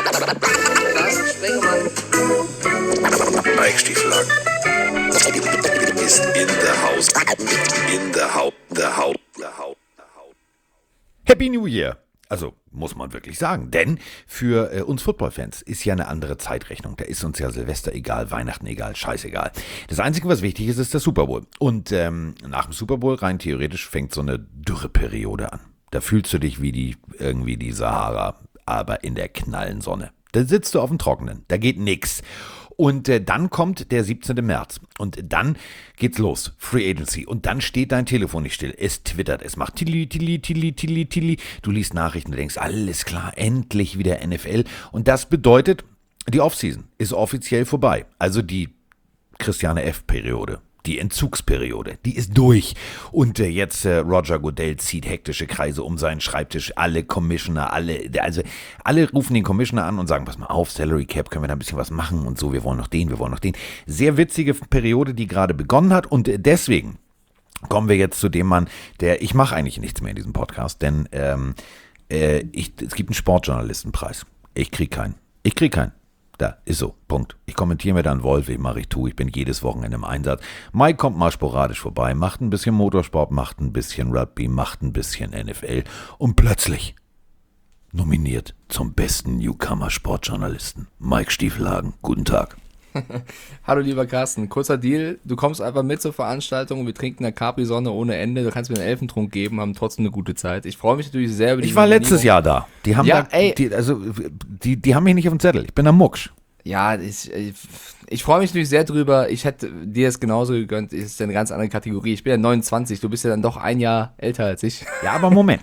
Carsten Sprengemann. Mike Stieflagen ist in der Haus. In der Haut. Happy New Year! Also, muss man wirklich sagen, denn für uns Footballfans ist ja eine andere Zeitrechnung. Da ist uns ja Silvester egal, Weihnachten egal, scheißegal. Das Einzige, was wichtig ist, ist der Super Bowl. Und nach dem Super Bowl, rein theoretisch, fängt so eine Dürreperiode an. Da fühlst du dich wie die Sahara, aber in der knallen Sonne. Da sitzt du auf dem Trockenen, da geht nix. Und dann kommt der 17. März und dann geht's los, Free Agency. Und dann steht dein Telefon nicht still, es twittert, es macht tilli. Du liest Nachrichten, du denkst, alles klar, endlich wieder NFL. Und das bedeutet, die Offseason ist offiziell vorbei. Also die Christiane F-Periode. Die Entzugsperiode, die ist durch. Und jetzt Roger Goodell zieht hektische Kreise um seinen Schreibtisch. Alle Commissioner, alle rufen den Commissioner an und sagen, pass mal auf, Salary Cap, können wir da ein bisschen was machen und so, wir wollen noch den. Sehr witzige Periode, die gerade begonnen hat und deswegen kommen wir jetzt zu dem Mann, ich mache eigentlich nichts mehr in diesem Podcast, denn es gibt einen Sportjournalistenpreis. Ich krieg keinen. Da, ist so, Punkt. Ich kommentiere mir dann Wolf, ich bin jedes Wochenende im Einsatz. Mike kommt mal sporadisch vorbei, macht ein bisschen Motorsport, macht ein bisschen Rugby, macht ein bisschen NFL und plötzlich nominiert zum besten Newcomer-Sportjournalisten. Mike Stieflagen, guten Tag. Hallo lieber Carsten, kurzer Deal, du kommst einfach mit zur Veranstaltung und wir trinken eine Capri-Sonne ohne Ende, du kannst mir einen Elfentrunk geben, haben trotzdem eine gute Zeit. Ich freue mich natürlich sehr über die Ich war letztes Jahr da. Die haben die haben mich nicht auf dem Zettel, ich bin am Mucksch. Ja, ich freue mich natürlich sehr drüber, ich hätte dir es genauso gegönnt, es ist ja eine ganz andere Kategorie. Ich bin ja 29, du bist ja dann doch ein Jahr älter als ich. Ja, aber Moment.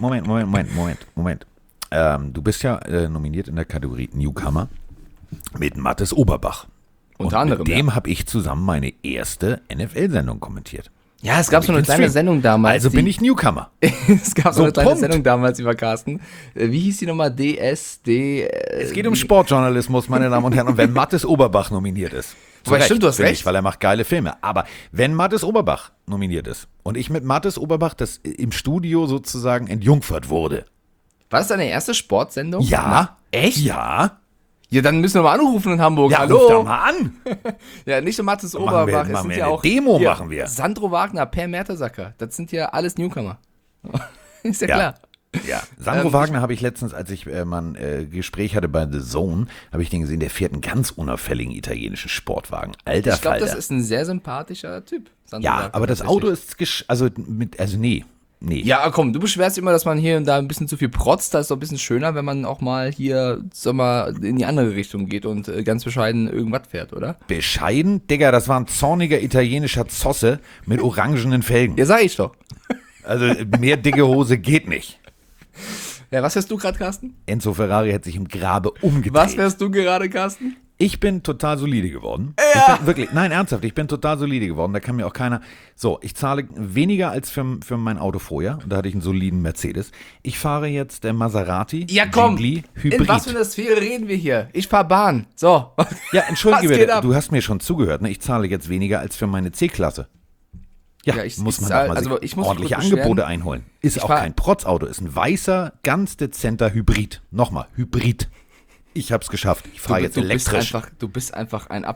Du bist ja nominiert in der Kategorie Newcomer mit Mathis Oberbach. Unter anderem, mit dem habe ich zusammen meine erste NFL-Sendung kommentiert. Ja, es gab so eine kleine Sendung damals. Also bin ich Newcomer. Es gab so eine kleine Sendung damals über Carsten. Wie hieß die nochmal? DSD? Es geht um Sportjournalismus, meine Damen und Herren. Und wenn Mathis Oberbach nominiert ist, stimmt, du hast recht. Weil er macht geile Filme. Aber wenn Mathis Oberbach nominiert ist und ich mit Mathis Oberbach das im Studio sozusagen entjungfert wurde. War das deine erste Sportsendung? Ja. Echt? Ja. Ja, dann müssen wir mal anrufen in Hamburg. Ja, hallo. ruf doch mal an. Ja, nicht nur Mathis Oberbach. Machen wir eine Demo, machen wir. Sandro Wagner, Per Mertesacker. Das sind ja alles Newcomer. Ist ja klar. Ja, Sandro Wagner habe ich letztens, als ich mal ein Gespräch hatte bei The Zone, habe ich den gesehen, der fährt einen ganz unauffälligen italienischen Sportwagen. Alter Falter. Ich glaube, das ist ein sehr sympathischer Typ. Sandro Wagner, aber das Auto ist, Nee. Ja, komm, du beschwerst immer, dass man hier und da ein bisschen zu viel protzt. Das ist doch ein bisschen schöner, wenn man auch mal hier, in die andere Richtung geht und ganz bescheiden irgendwas fährt, oder? Bescheiden? Digga, das war ein zorniger italienischer Zosse mit orangenen Felgen. Ja, sag ich doch. Also mehr dicke Hose geht nicht. Ja, was hörst du gerade, Carsten? Enzo Ferrari hat sich im Grabe umgedreht. Was hörst du gerade, Carsten? Ich bin total solide geworden. Ja. Ernsthaft, ich bin total solide geworden. Da kann mir auch keiner. So, ich zahle weniger als für mein Auto vorher. Da hatte ich einen soliden Mercedes. Ich fahre jetzt der Maserati. Ja, komm. Ghibli, Hybrid. In was für einer Sphäre reden wir hier? Ich fahr Bahn. So. Ja, entschuldige bitte, du hast mir schon zugehört. Ne? Ich zahle jetzt weniger als für meine C-Klasse. Ja, muss man doch mal ordentliche Angebote einholen. Ist auch kein Protzauto, ist ein weißer, ganz dezenter Hybrid. Nochmal, Hybrid. Ich hab's geschafft. Ich fahre jetzt elektrisch. Du bist einfach ein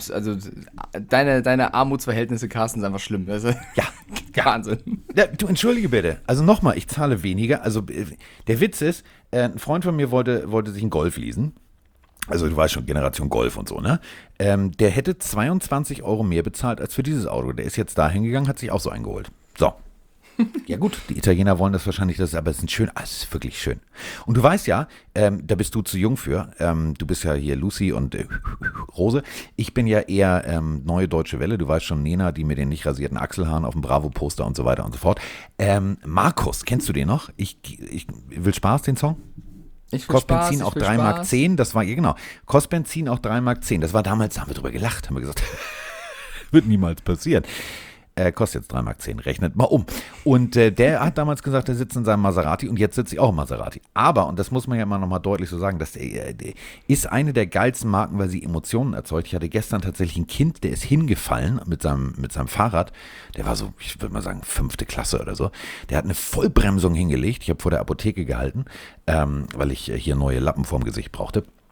deine Armutsverhältnisse, Carsten, sind einfach schlimm. Also, ja. Wahnsinn. Ja, du, entschuldige bitte. Also nochmal, ich zahle weniger. Also der Witz ist, ein Freund von mir wollte sich einen Golf leasen. Also du weißt schon, Generation Golf und so, ne? Der hätte 22 € mehr bezahlt als für dieses Auto. Der ist jetzt da hingegangen, hat sich auch so eingeholt. So. Ja gut, die Italiener wollen das wahrscheinlich, aber es ist wirklich schön. Und du weißt ja, da bist du zu jung für, du bist ja hier Lucy und Rose. Ich bin ja eher neue Deutsche Welle, du weißt schon, Nena, die mit den nicht rasierten Achselhaaren auf dem Bravo-Poster und so weiter und so fort. Markus, kennst du den noch? Ich will Spaß, den Song? Kostet Benzin auch 3,10 Mark, das war, ja genau, kostet Benzin auch 3,10 Mark, das war damals, da haben wir drüber gelacht, haben wir gesagt, wird niemals passieren. Kostet jetzt 3,10 Mark, rechnet mal um. Und der hat damals gesagt, er sitzt in seinem Maserati und jetzt sitze ich auch im Maserati. Aber, und das muss man ja immer nochmal deutlich so sagen, das ist eine der geilsten Marken, weil sie Emotionen erzeugt. Ich hatte gestern tatsächlich ein Kind, der ist hingefallen mit seinem Fahrrad. Der war so, ich würde mal sagen, 5. Klasse oder so. Der hat eine Vollbremsung hingelegt. Ich habe vor der Apotheke gehalten, weil ich hier neue Lappen vorm Gesicht brauchte.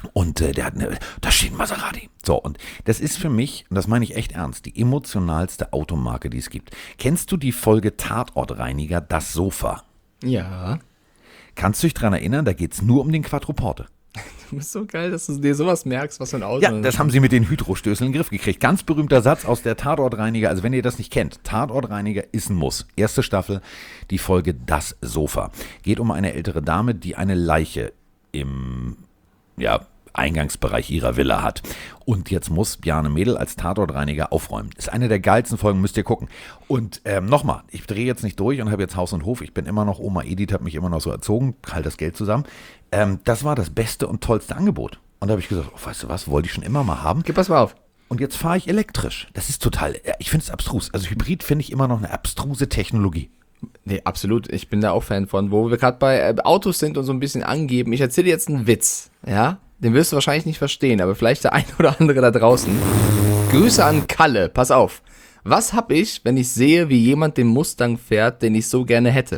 Und da steht ein Maserati. So, und das ist für mich, und das meine ich echt ernst, die emotionalste Automarke, die es gibt. Kennst du die Folge Tatortreiniger, das Sofa? Ja. Kannst du dich dran erinnern, da geht es nur um den Quattroporte. Du bist so geil, dass du dir sowas merkst, was für ein Auto Ja, das haben sie mit den Hydrostößen in den Griff gekriegt. Ganz berühmter Satz aus der Tatortreiniger. Also wenn ihr das nicht kennt, Tatortreiniger ist ein Muss. Erste Staffel, die Folge Das Sofa. Geht um eine ältere Dame, die eine Leiche im Eingangsbereich ihrer Villa hat. Und jetzt muss Bjarne Mädel als Tatortreiniger aufräumen. Ist eine der geilsten Folgen, müsst ihr gucken. Und nochmal, ich drehe jetzt nicht durch und habe jetzt Haus und Hof. Ich bin immer noch, Oma Edith hat mich immer noch so erzogen, halt das Geld zusammen. Das war das beste und tollste Angebot. Und da habe ich gesagt, oh, weißt du was, wollte ich schon immer mal haben. Pass mal auf. Und jetzt fahre ich elektrisch. Das ist total, ich finde es abstrus. Also Hybrid finde ich immer noch eine abstruse Technologie. Nee, absolut. Ich bin da auch Fan von. Wo wir gerade bei Autos sind und so ein bisschen angeben. Ich erzähle dir jetzt einen Witz, ja? Den wirst du wahrscheinlich nicht verstehen, aber vielleicht der ein oder andere da draußen. Grüße an Kalle. Pass auf. Was hab ich, wenn ich sehe, wie jemand den Mustang fährt, den ich so gerne hätte?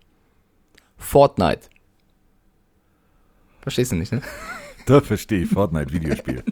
Fortnite. Verstehst du nicht, ne? Da verstehe ich, Fortnite-Videospiel.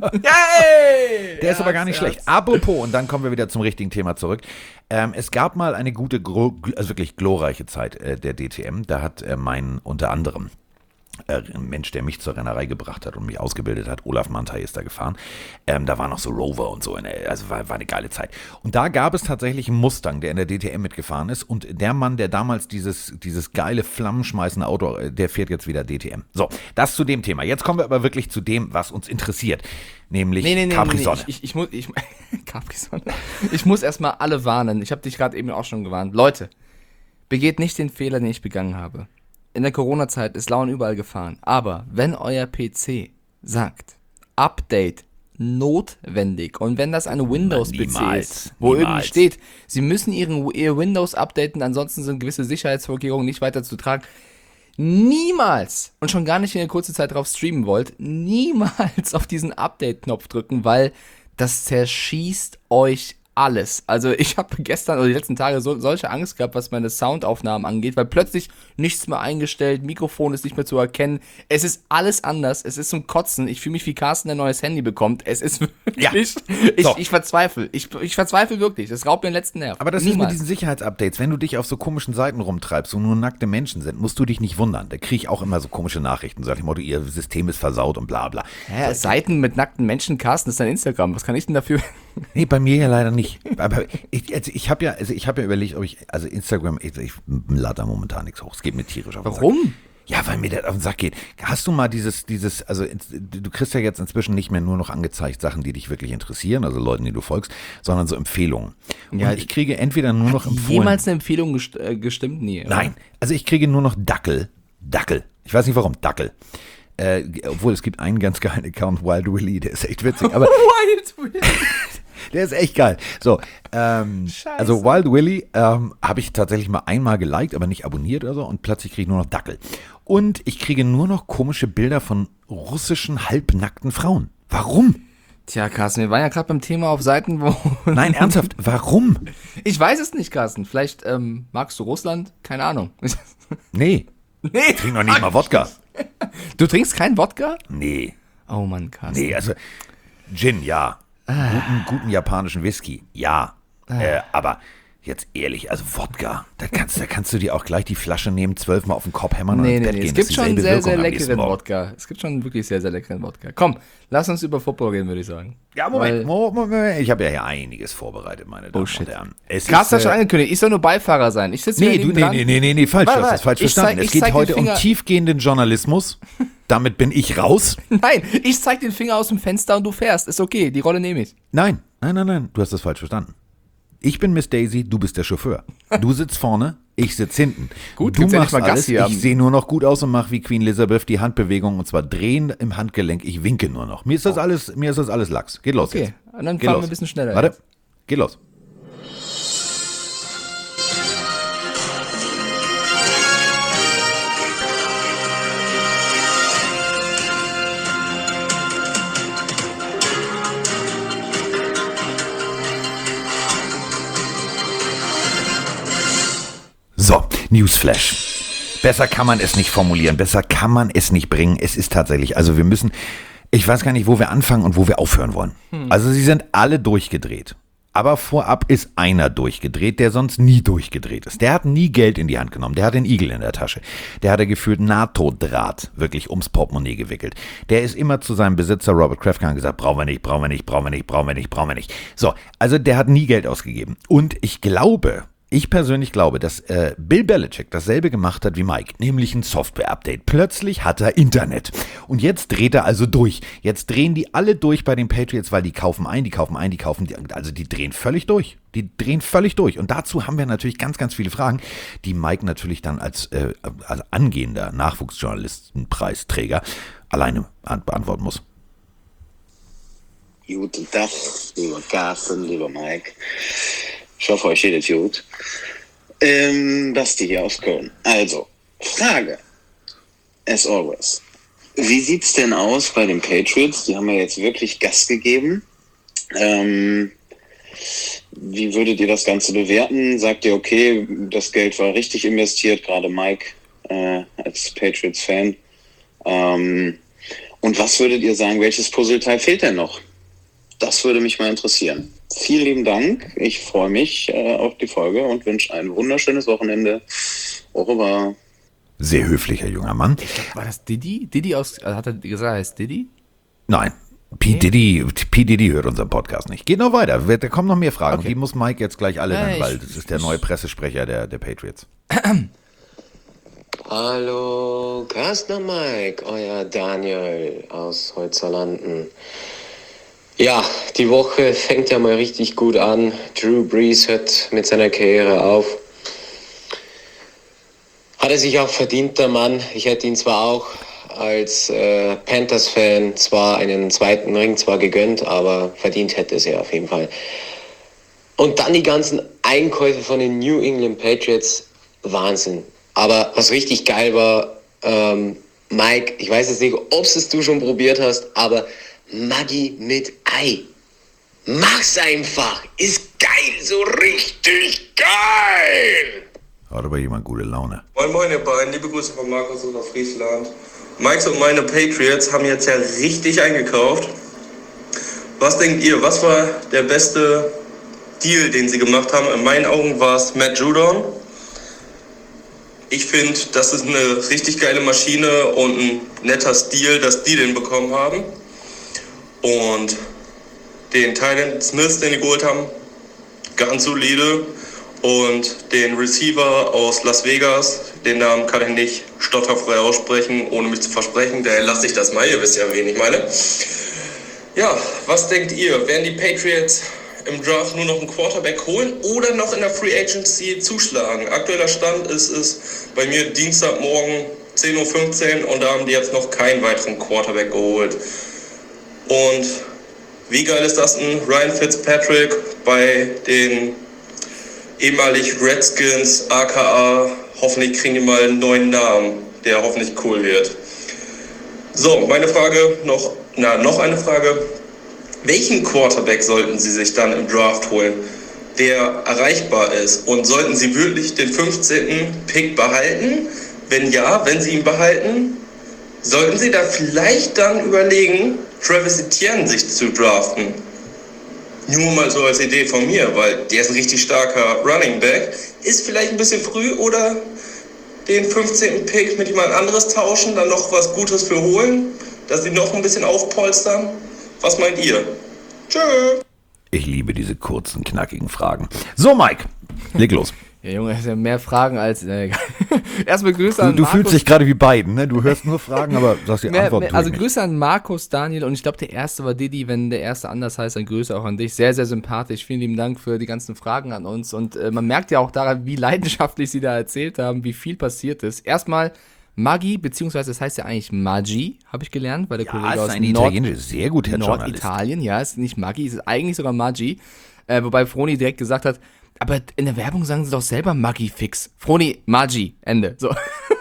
Yay! Der ist aber gar nicht schlecht. Apropos, und dann kommen wir wieder zum richtigen Thema zurück. Es gab mal eine gute, also wirklich glorreiche Zeit der DTM. Da hat unter anderem ein Mensch, der mich zur Rennerei gebracht hat und mich ausgebildet hat, Olaf Mantei ist da gefahren. Da war noch so Rover und so, also war eine geile Zeit. Und da gab es tatsächlich einen Mustang, der in der DTM mitgefahren ist. Und der Mann, der damals dieses geile flammenschmeißende Auto, der fährt jetzt wieder DTM. So, das zu dem Thema. Jetzt kommen wir aber wirklich zu dem, was uns interessiert. Nämlich Capri-Sonne. Capri-Sonne. Ich muss erstmal alle warnen. Ich habe dich gerade eben auch schon gewarnt. Leute, begeht nicht den Fehler, den ich begangen habe. In der Corona-Zeit ist Laune überall gefahren. Aber wenn euer PC sagt, Update notwendig, und wenn das eine Windows-PC ist, wo irgendwie steht, sie müssen ihr Windows updaten, ansonsten sind gewisse Sicherheitsvorkehrungen nicht weiter zu tragen, niemals, und schon gar nicht in der kurzen Zeit drauf streamen wollt, niemals auf diesen Update-Knopf drücken, weil das zerschießt euch alles. Also ich habe gestern oder die letzten Tage solche Angst gehabt, was meine Soundaufnahmen angeht, weil plötzlich nichts mehr eingestellt, Mikrofon ist nicht mehr zu erkennen. Es ist alles anders. Es ist zum Kotzen. Ich fühle mich wie Carsten, der ein neues Handy bekommt. Es ist wirklich... Ja. Ich verzweifle. Ich verzweifle wirklich. Das raubt mir den letzten Nerv. Aber das ist mit diesen Sicherheitsupdates. Wenn du dich auf so komischen Seiten rumtreibst, wo nur nackte Menschen sind, musst du dich nicht wundern. Da kriege ich auch immer so komische Nachrichten. Sag ich mal, ihr System ist versaut und bla bla. Ja, Seiten mit nackten Menschen, Carsten, ist dein Instagram. Was kann ich denn dafür... Nee, bei mir ja leider nicht. Aber ich habe ja überlegt, ob ich Instagram, ich lade da momentan nichts hoch. Es geht mir tierisch auf den Sack. Warum? Ja, weil mir das auf den Sack geht. Hast du mal also du kriegst ja jetzt inzwischen nicht mehr nur noch angezeigt Sachen, die dich wirklich interessieren, also Leuten, die du folgst, sondern so Empfehlungen. Und Ja, ich kriege entweder nur noch empfohlen. Jemals eine Empfehlung gestimmt? Nie. Oder? Nein, also ich kriege nur noch Dackel. Ich weiß nicht warum, Dackel. Obwohl, es gibt einen ganz geilen Account, Wild Willy, der ist echt witzig. Aber Wild Willy. der ist echt geil. So, also Wild Willy habe ich tatsächlich mal einmal geliked, aber nicht abonniert oder so, und plötzlich kriege ich nur noch Dackel. Und ich kriege nur noch komische Bilder von russischen halbnackten Frauen. Warum? Tja, Carsten, wir waren ja gerade beim Thema auf Seiten, wo... Nein, ernsthaft, warum? Ich weiß es nicht, Carsten. Vielleicht magst du Russland? Keine Ahnung. Nee, Nee. ich trinke noch nicht mal Wodka. Du trinkst keinen Wodka? Nee, Oh Mann, Carsten. nee, also Gin, ja. Guten japanischen Whisky, ja. Aber jetzt ehrlich, also Wodka, da kannst du dir auch gleich die Flasche nehmen, 12-mal auf den Kopf hämmern und ins Bett gehen. Es gibt Das ist schon dieselbe sehr, Wirkung sehr am nächsten leckeren Morgen. Wodka. Es gibt schon wirklich sehr, sehr leckeren Wodka. Komm, lass uns über Football reden, würde ich sagen. Ja, Moment. Ich habe ja hier einiges vorbereitet, meine Damen und Herren. Carsten hat schon angekündigt, ich soll nur Beifahrer sein. Ich sitze Nee, falsch, du hast das falsch verstanden. Es geht heute um tiefgehenden Journalismus. Damit bin ich raus. Nein, ich zeig den Finger aus dem Fenster und du fährst. Ist okay, die Rolle nehme ich. Nein, du hast das falsch verstanden. Ich bin Miss Daisy, du bist der Chauffeur. Du sitzt vorne, ich sitze hinten. Gut, du gibt's machst endlich mal alles, Gassi haben. ich sehe nur noch gut aus und mache wie Queen Elizabeth die Handbewegung, und zwar drehen im Handgelenk, ich winke nur noch. Mir ist das alles Lachs. Geht los Okay, jetzt. und dann Geh fahren los. wir ein bisschen schneller. Warte, jetzt. geh los. So, Newsflash. Besser kann man es nicht formulieren, besser kann man es nicht bringen. Es ist tatsächlich, also wir müssen, Ich weiß gar nicht, wo wir anfangen und wo wir aufhören wollen. Also sie sind alle durchgedreht. Aber vorab ist einer durchgedreht, der sonst nie durchgedreht ist. Der hat nie Geld in die Hand genommen. Der hat den Igel in der Tasche. Der hatte gefühlt NATO-Draht wirklich ums Portemonnaie gewickelt. Der ist immer zu seinem Besitzer Robert Kraft gegangen und gesagt, brauchen wir nicht, brauchen wir nicht, brauchen wir nicht, brauchen wir nicht, brauchen wir nicht. So, also der hat nie Geld ausgegeben. Und ich persönlich glaube, dass Bill Belichick dasselbe gemacht hat wie Mike, nämlich ein Software-Update. Plötzlich hat er Internet. Und jetzt dreht er also durch. Jetzt drehen die alle durch bei den Patriots, weil die kaufen ein, also die drehen völlig durch. Die drehen völlig durch. Und dazu haben wir natürlich ganz, ganz viele Fragen, die Mike natürlich dann als angehender Nachwuchsjournalistenpreisträger alleine beantworten muss. Guten Tag, lieber Carsten, lieber Mike. Ich hoffe, euch geht es gut. Basti hier aus Köln. Also, Frage. As always. Wie sieht's denn aus bei den Patriots? Die haben ja jetzt wirklich Gas gegeben. Wie würdet ihr das Ganze bewerten? Sagt ihr, okay, das Geld war richtig investiert, gerade Mike als Patriots-Fan. Und was würdet ihr sagen, welches Puzzleteil fehlt denn noch? Das würde mich mal interessieren. Vielen lieben Dank. Ich freue mich auf die Folge und wünsche ein wunderschönes Wochenende. Au revoir. Sehr höflicher junger Mann. War das Diddy? Diddy hat er gesagt, er heißt Diddy? Nein, P. Diddy hört unseren Podcast nicht. Geht noch weiter, da kommen noch mehr Fragen. Okay. Die muss Mike jetzt gleich alle nennen, weil das ist der neue Pressesprecher der Patriots. Hallo, Carsten und Mike, euer Daniel aus Holzerlanden. Ja, die Woche fängt ja mal richtig gut an. Drew Brees hört mit seiner Karriere auf. Hat er sich auch verdient, der Mann. Ich hätte ihn zwar auch als Panthers-Fan zwar einen zweiten Ring zwar gegönnt, aber verdient hätte es er auf jeden Fall. Und dann die ganzen Einkäufe von den New England Patriots. Wahnsinn. Aber was richtig geil war, Mike, ich weiß jetzt nicht, ob es du schon probiert hast, aber Maggi mit Ei. Mach's einfach. Ist geil, so richtig geil. Hat aber jemand gute Laune. Moin moin ihr beiden, liebe Grüße von Markus aus Friesland. Mike und meine Patriots haben jetzt ja richtig eingekauft. Was denkt ihr, was war der beste Deal, den sie gemacht haben? In meinen Augen war es Matt Judon. Ich finde, das ist eine richtig geile Maschine und ein netter Stil, dass die den bekommen haben. Und den Tylen Smith, den die geholt haben, ganz solide. Und den Receiver aus Las Vegas, den Namen kann ich nicht stotterfrei aussprechen, ohne mich zu versprechen. Der lasse ich das mal, ihr wisst ja, wen ich meine. Ja, was denkt ihr? Werden die Patriots im Draft nur noch einen Quarterback holen oder noch in der Free Agency zuschlagen? Aktueller Stand ist es bei mir Dienstagmorgen 10:15 Uhr und da haben die jetzt noch keinen weiteren Quarterback geholt. Und wie geil ist das denn? Ryan Fitzpatrick bei den ehemalig Redskins, aka, hoffentlich kriegen die mal einen neuen Namen, der hoffentlich cool wird. So, meine Frage noch eine Frage. Welchen Quarterback sollten Sie sich dann im Draft holen, der erreichbar ist? Und sollten Sie wirklich den 15. Pick behalten? Wenn ja, wenn Sie ihn behalten, sollten Sie da vielleicht dann überlegen, Travis Etienne sich zu draften? Nur mal so als Idee von mir, weil der ist ein richtig starker Running Back. Ist vielleicht ein bisschen früh oder den 15. Pick mit jemand anderes tauschen, dann noch was Gutes für holen, dass sie noch ein bisschen aufpolstern. Was meint ihr? Tschö. Ich liebe diese kurzen, knackigen Fragen. So, Mike, leg los. Ja, Junge, das sind ja mehr Fragen als... Erstmal Grüße an Du Markus. fühlst dich gerade wie Beiden, ne? Du hörst nur Fragen, aber sagst die Antwort Also nicht. Grüße an Markus, Daniel und ich glaube, der erste war Didi. Wenn der erste anders heißt, dann Grüße auch an dich. Sehr, sehr sympathisch. Vielen lieben Dank für die ganzen Fragen an uns. Und man merkt ja auch daran, wie leidenschaftlich sie da erzählt haben, wie viel passiert ist. Erstmal Maggi, beziehungsweise es heißt ja eigentlich Maggi, habe ich gelernt, weil der Kollege aus sehr gut, Herr Journalist. Norditalien, ja, ist nicht Maggi, ist eigentlich sogar Maggi. Wobei Froni direkt gesagt hat, aber in der Werbung sagen sie doch selber Maggi fix. Froni, Maggi, Ende. So.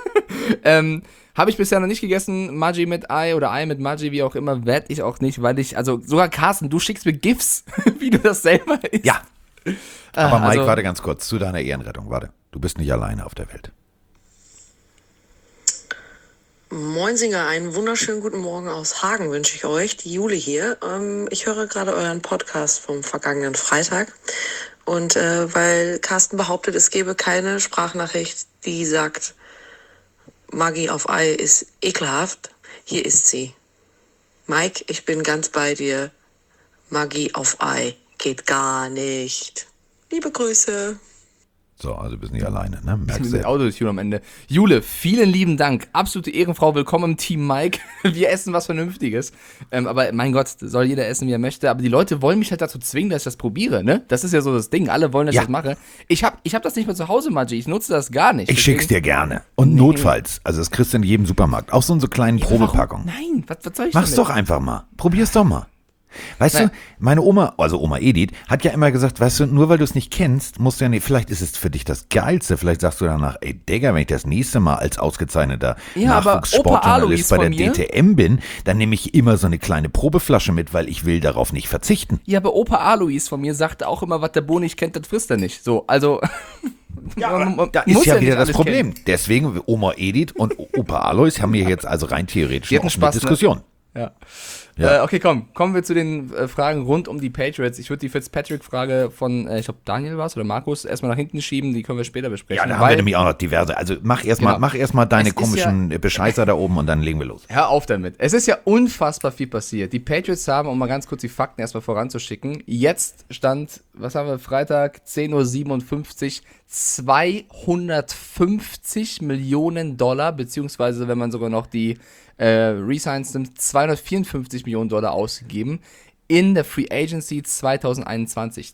Habe ich bisher noch nicht gegessen, Maggi mit Ei oder Ei mit Maggi, wie auch immer, werde ich auch nicht, weil also sogar Carsten, du schickst mir GIFs, wie du das selber isst. Ja. Aber Mike, also, warte ganz kurz, zu deiner Ehrenrettung, warte. Du bist nicht alleine auf der Welt. Moinsinger, einen wunderschönen guten Morgen aus Hagen wünsche ich euch. Die Jule hier. Ich höre gerade euren Podcast vom vergangenen Freitag. Und weil Carsten behauptet, es gäbe keine Sprachnachricht, die sagt, Maggi auf Ei ist ekelhaft, hier ist sie. Mike, ich bin ganz bei dir. Maggi auf Ei geht gar nicht. Liebe Grüße. So, also bist nicht alleine, ne? Wir Merkst sind du? Autotune am Ende. Jule, vielen lieben Dank. Absolute Ehrenfrau. Willkommen im Team Mike. Wir essen was Vernünftiges. Aber mein Gott, soll jeder essen, wie er möchte. Aber die Leute wollen mich halt dazu zwingen, dass ich das probiere, ne? Das ist ja so das Ding. Alle wollen, dass ich das mache. Ich hab das nicht mehr zu Hause, Maggi. Ich nutze das gar nicht. Ich schick's dir gerne. Und notfalls, also das kriegst du in jedem Supermarkt. Auch so eine kleine Probepackung. Nein, was soll ich Mach's damit? doch einfach mal. Probier's doch mal. Weißt Nein. du, meine Oma, also Oma Edith, hat ja immer gesagt, weißt du, nur weil du es nicht kennst, musst du ja nicht, vielleicht ist es für dich das Geilste, vielleicht sagst du danach, ey Digga, wenn ich das nächste Mal als ausgezeichneter Ja, aber Nachwuchssportjournalist Opa bei Alois der von mir- DTM bin, dann nehme ich immer so eine kleine Probeflasche mit, weil ich will darauf nicht verzichten. Ja, aber Opa Alois von mir sagte auch immer, was der Bo nicht kennt, das frisst er nicht. So, also. man Da muss ist ja wieder nicht das alles Problem. kennen. Deswegen, Oma Edith und Opa Alois haben hier jetzt also rein theoretisch Die hatten eine Spaß, ne? Diskussion. Ja. Ja. Okay, kommen wir zu den Fragen rund um die Patriots. Ich würde die Fitzpatrick-Frage von, ich glaube, Daniel war es oder Markus, erstmal nach hinten schieben, die können wir später besprechen. Ja, da haben wir nämlich auch noch diverse. Also mach erstmal Genau. deine Es ist komischen Bescheißer da oben und dann legen wir los. Hör auf damit. Es ist ja unfassbar viel passiert. Die Patriots haben, um mal ganz kurz die Fakten erstmal voranzuschicken, jetzt stand, was haben wir, Freitag, 10:57 Uhr, 250 Millionen Dollar, beziehungsweise wenn man sogar noch die Resigns nimmt, 254 Millionen Dollar ausgegeben in der Free Agency 2021.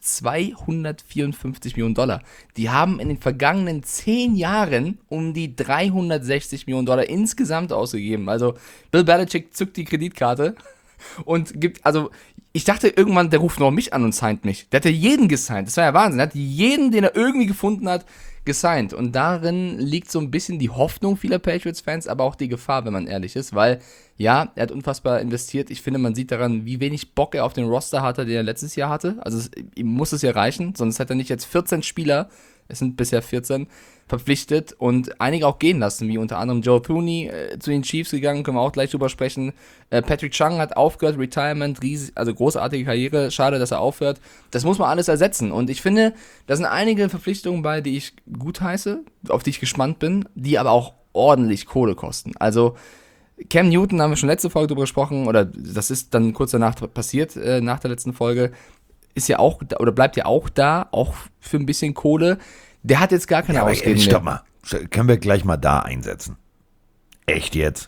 254 Millionen Dollar. Die haben in den vergangenen 10 Jahren um die 360 Millionen Dollar insgesamt ausgegeben. Also Bill Belichick zückt die Kreditkarte und gibt, also ich dachte irgendwann, der ruft noch mich an und signed mich. Der hat ja jeden gesigned. Das war ja Wahnsinn. Er hat jeden, den er irgendwie gefunden hat, gesigned. Und darin liegt so ein bisschen die Hoffnung vieler Patriots-Fans, aber auch die Gefahr, wenn man ehrlich ist, weil, ja, er hat unfassbar investiert. Ich finde, man sieht daran, wie wenig Bock er auf den Roster hatte, den er letztes Jahr hatte. Also ihm muss es ja reichen, sonst hat er nicht jetzt 14 Spieler, es sind bisher 14, verpflichtet und einige auch gehen lassen, wie unter anderem Joe Thuney zu den Chiefs gegangen, können wir auch gleich drüber sprechen. Patrick Chung hat aufgehört, Retirement, also großartige Karriere, schade, dass er aufhört. Das muss man alles ersetzen und ich finde, da sind einige Verpflichtungen bei, die ich gut heiße, auf die ich gespannt bin, die aber auch ordentlich Kohle kosten. Also Cam Newton, haben wir schon letzte Folge drüber gesprochen, oder das ist dann kurz danach passiert, nach der letzten Folge, ist ja auch, oder bleibt ja auch da, auch für ein bisschen Kohle. Der hat jetzt gar keine aber Ausgaben stopp mehr. mal. Können wir gleich mal da einsetzen? Echt jetzt?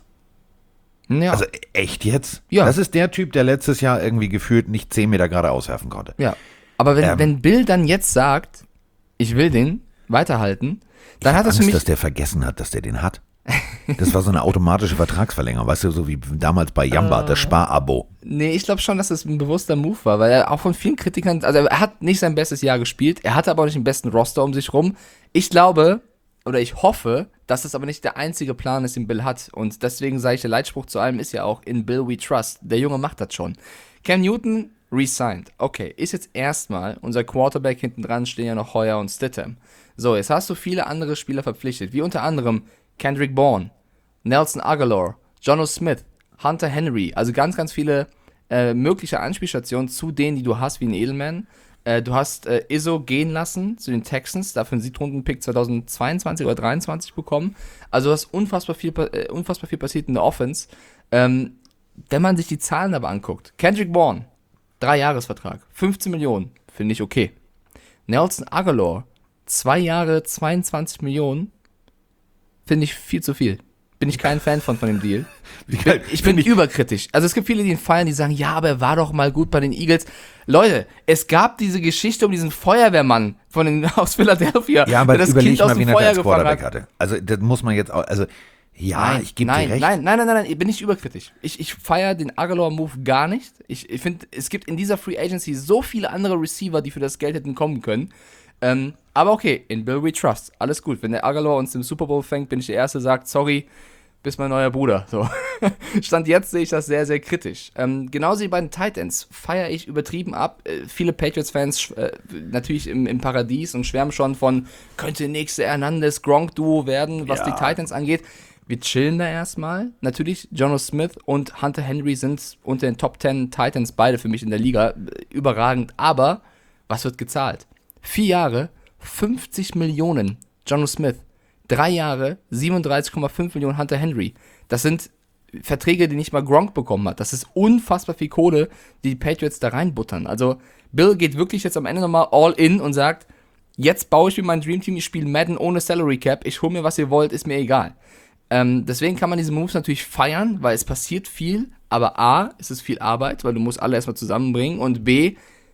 Ja. Also echt jetzt? Ja. Das ist der Typ, der letztes Jahr irgendwie gefühlt nicht 10 Meter gerade auswerfen konnte. Ja, aber wenn Bill dann jetzt sagt, ich will den weiterhalten, dann hat das für Angst, mich... dass der vergessen hat, dass der den hat. Das war so eine automatische Vertragsverlängerung, weißt du, so wie damals bei Jamba, das Sparabo. Nee, ich glaube schon, dass das ein bewusster Move war, weil er auch von vielen Kritikern, also er hat nicht sein bestes Jahr gespielt, er hatte aber auch nicht den besten Roster um sich rum. Ich glaube, oder ich hoffe, dass das aber nicht der einzige Plan ist, den Bill hat. Und deswegen sage ich, der Leitspruch zu allem ist ja auch, in Bill we trust. Der Junge macht das schon. Cam Newton resigned. Okay, ist jetzt erstmal unser Quarterback, hinten dran stehen ja noch Hoyer und Stidham. So, jetzt hast du viele andere Spieler verpflichtet, wie unter anderem Kendrick Bourne, Nelson Aguilar, Jonnu Smith, Hunter Henry, also ganz, ganz viele mögliche Anspielstationen zu denen, die du hast, wie ein Edelman. Du hast Izzo gehen lassen zu den Texans, dafür einen Siebtrunden-Pick 2022 oder 2023 bekommen. Also du hast unfassbar viel passiert in der Offense. Wenn man sich die Zahlen aber anguckt, Kendrick Bourne, 3-Jahres-Vertrag, 15 Millionen, finde ich okay. Nelson Aguilar, 2 Jahre, 22 Millionen, finde ich viel zu viel. Bin ich kein Fan von dem Deal. Ich bin überkritisch. Also es gibt viele, die ihn feiern, die sagen, ja, aber er war doch mal gut bei den Eagles. Leute, es gab diese Geschichte um diesen Feuerwehrmann aus Philadelphia, Ja, aber der das überleg Kind aus mal, dem wen er Feuer als gefangen Quarterback hat. hatte. Also das muss man jetzt auch, also ja, ich gebe dir recht. Nein, ich bin nicht überkritisch. Ich feiere den Aguilar-Move gar nicht. Ich finde, es gibt in dieser Free Agency so viele andere Receiver, die für das Geld hätten kommen können. Aber okay, in Bill we trust. Alles gut. Wenn der Aguilar uns im Super Bowl fängt, bin ich der Erste, der sagt, sorry, bist mein neuer Bruder. So. Stand jetzt sehe ich das sehr, sehr kritisch. Genauso wie bei den Titans feiere ich übertrieben ab. Viele Patriots-Fans natürlich im Paradies und schwärmen schon von, könnte nächste Hernandez-Gronk-Duo werden, was die Titans angeht. wir chillen da erstmal. Natürlich, Jono Smith und Hunter Henry sind unter den Top 10 Titans, beide für mich in der Liga, überragend. Aber was wird gezahlt? 4 Jahre, 50 Millionen Jono Smith. 3 Jahre, 37,5 Millionen Hunter Henry. Das sind Verträge, die nicht mal Gronk bekommen hat. Das ist unfassbar viel Kohle, die Patriots da reinbuttern. Also Bill geht wirklich jetzt am Ende nochmal all in und sagt, jetzt baue ich mir mein Dream Team, ich spiele Madden ohne Salary Cap, ich hole mir, was ihr wollt, ist mir egal. Deswegen kann man diese Moves natürlich feiern, weil es passiert viel, aber A, ist es viel Arbeit, weil du musst alle erstmal zusammenbringen, und B,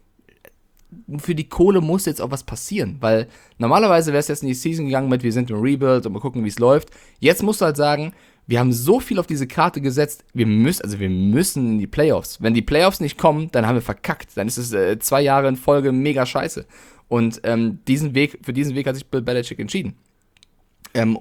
für die Kohle muss jetzt auch was passieren, weil normalerweise wärst du jetzt in die Season gegangen mit, wir sind im Rebuild und mal gucken, wie es läuft. Jetzt musst du halt sagen, wir haben so viel auf diese Karte gesetzt, wir müssen in die Playoffs. Wenn die Playoffs nicht kommen, dann haben wir verkackt, dann ist es 2 Jahre in Folge mega scheiße. Und für diesen Weg hat sich Bill Belichick entschieden. Du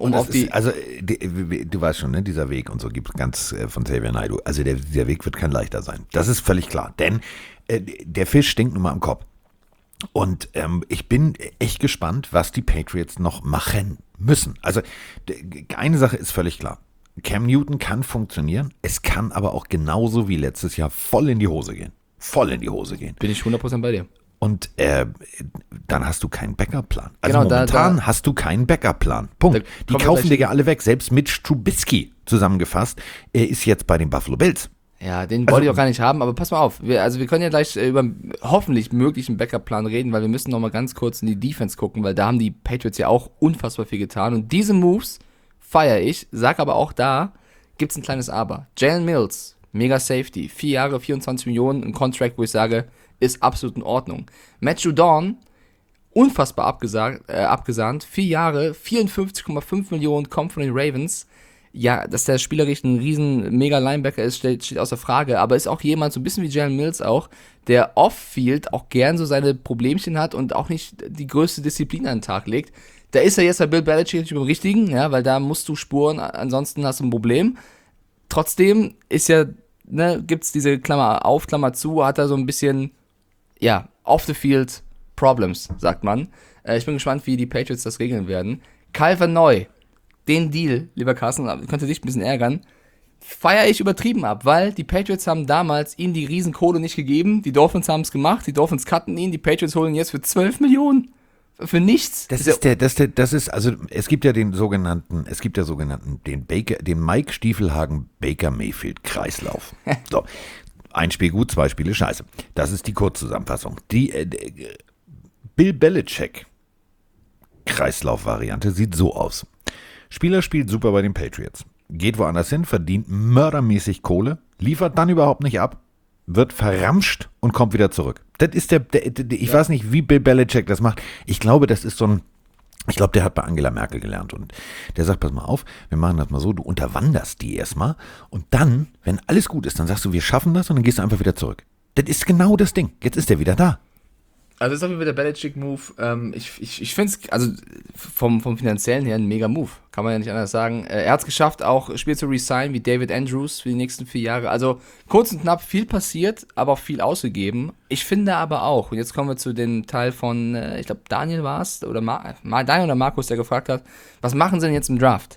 weißt schon, ne, dieser Weg und so gibt es ganz von Xavier Naidoo. Also dieser Weg wird kein leichter sein. Das ist völlig klar, denn der Fisch stinkt nun mal am Kopf. Und ich bin echt gespannt, was die Patriots noch machen müssen. Also eine Sache ist völlig klar. Cam Newton kann funktionieren, es kann aber auch genauso wie letztes Jahr voll in die Hose gehen. Bin ich 100% bei dir. Und dann hast du keinen Backup-Plan. Also genau, momentan hast du keinen Backup-Plan. Punkt. Die kaufen dir ja alle weg. Selbst Mitch Trubisky zusammengefasst, ist jetzt bei den Buffalo Bills. Ja, den wollte ich auch gar nicht haben, aber pass mal auf. Wir können ja gleich über hoffentlich möglichen Backup-Plan reden, weil wir müssen noch mal ganz kurz in die Defense gucken, weil da haben die Patriots ja auch unfassbar viel getan. Und diese Moves feiere ich, sag aber auch da, gibt's ein kleines Aber. Jalen Mills, mega Safety, 4 Jahre, 24 Millionen, ein Contract, wo ich sage, ist absolut in Ordnung. Matt Judon, unfassbar abgesahnt, 4 Jahre, 54,5 Millionen, kommt von den Ravens. Ja, dass der spielerisch ein riesen Mega-Linebacker ist, steht außer Frage, aber ist auch jemand, so ein bisschen wie Jalen Mills auch, der off-field auch gern so seine Problemchen hat und auch nicht die größte Disziplin an den Tag legt. Da ist er jetzt bei Bill Belichick über dem Richtigen, ja, weil da musst du spuren, ansonsten hast du ein Problem. Trotzdem ist ja, gibt's diese Klammer auf, Klammer zu, hat er so ein bisschen, ja, off-the-field Problems, sagt man. Ich bin gespannt, wie die Patriots das regeln werden. Kyle Van Noy, den Deal, lieber Carsten, könnte dich ein bisschen ärgern, feiere ich übertrieben ab, weil die Patriots haben damals ihm die Riesenkohle nicht gegeben, die Dolphins haben es gemacht, die Dolphins cutten ihn, die Patriots holen ihn jetzt für 12 Millionen. Für nichts. Es gibt ja den sogenannten, den Mike Stiefelhagen Baker Mayfield Kreislauf. So. Ein Spiel gut, 2 Spiele scheiße. Das ist die Kurzzusammenfassung. Die Bill Belichick Kreislauf-Variante sieht so aus. Spieler spielt super bei den Patriots, geht woanders hin, verdient mördermäßig Kohle, liefert dann überhaupt nicht ab, wird verramscht und kommt wieder zurück. Das ist ich weiß nicht, wie Bill Belichick das macht. Ich glaube, das ist der hat bei Angela Merkel gelernt und der sagt, pass mal auf, wir machen das mal so, du unterwanderst die erstmal und dann, wenn alles gut ist, dann sagst du, wir schaffen das und dann gehst du einfach wieder zurück. Das ist genau das Ding. Jetzt ist er wieder da. Also das ist auf jeden Fall der Belichick-Move. Ich finde es, also vom finanziellen her ein mega Move. Kann man ja nicht anders sagen. Er hat es geschafft, auch Spieler zu resignen wie David Andrews für die nächsten 4 Jahre. Also kurz und knapp viel passiert, aber auch viel ausgegeben. Ich finde aber auch, und jetzt kommen wir zu dem Teil von, ich glaube Daniel war es, oder Daniel oder Markus, der gefragt hat, was machen sie denn jetzt im Draft?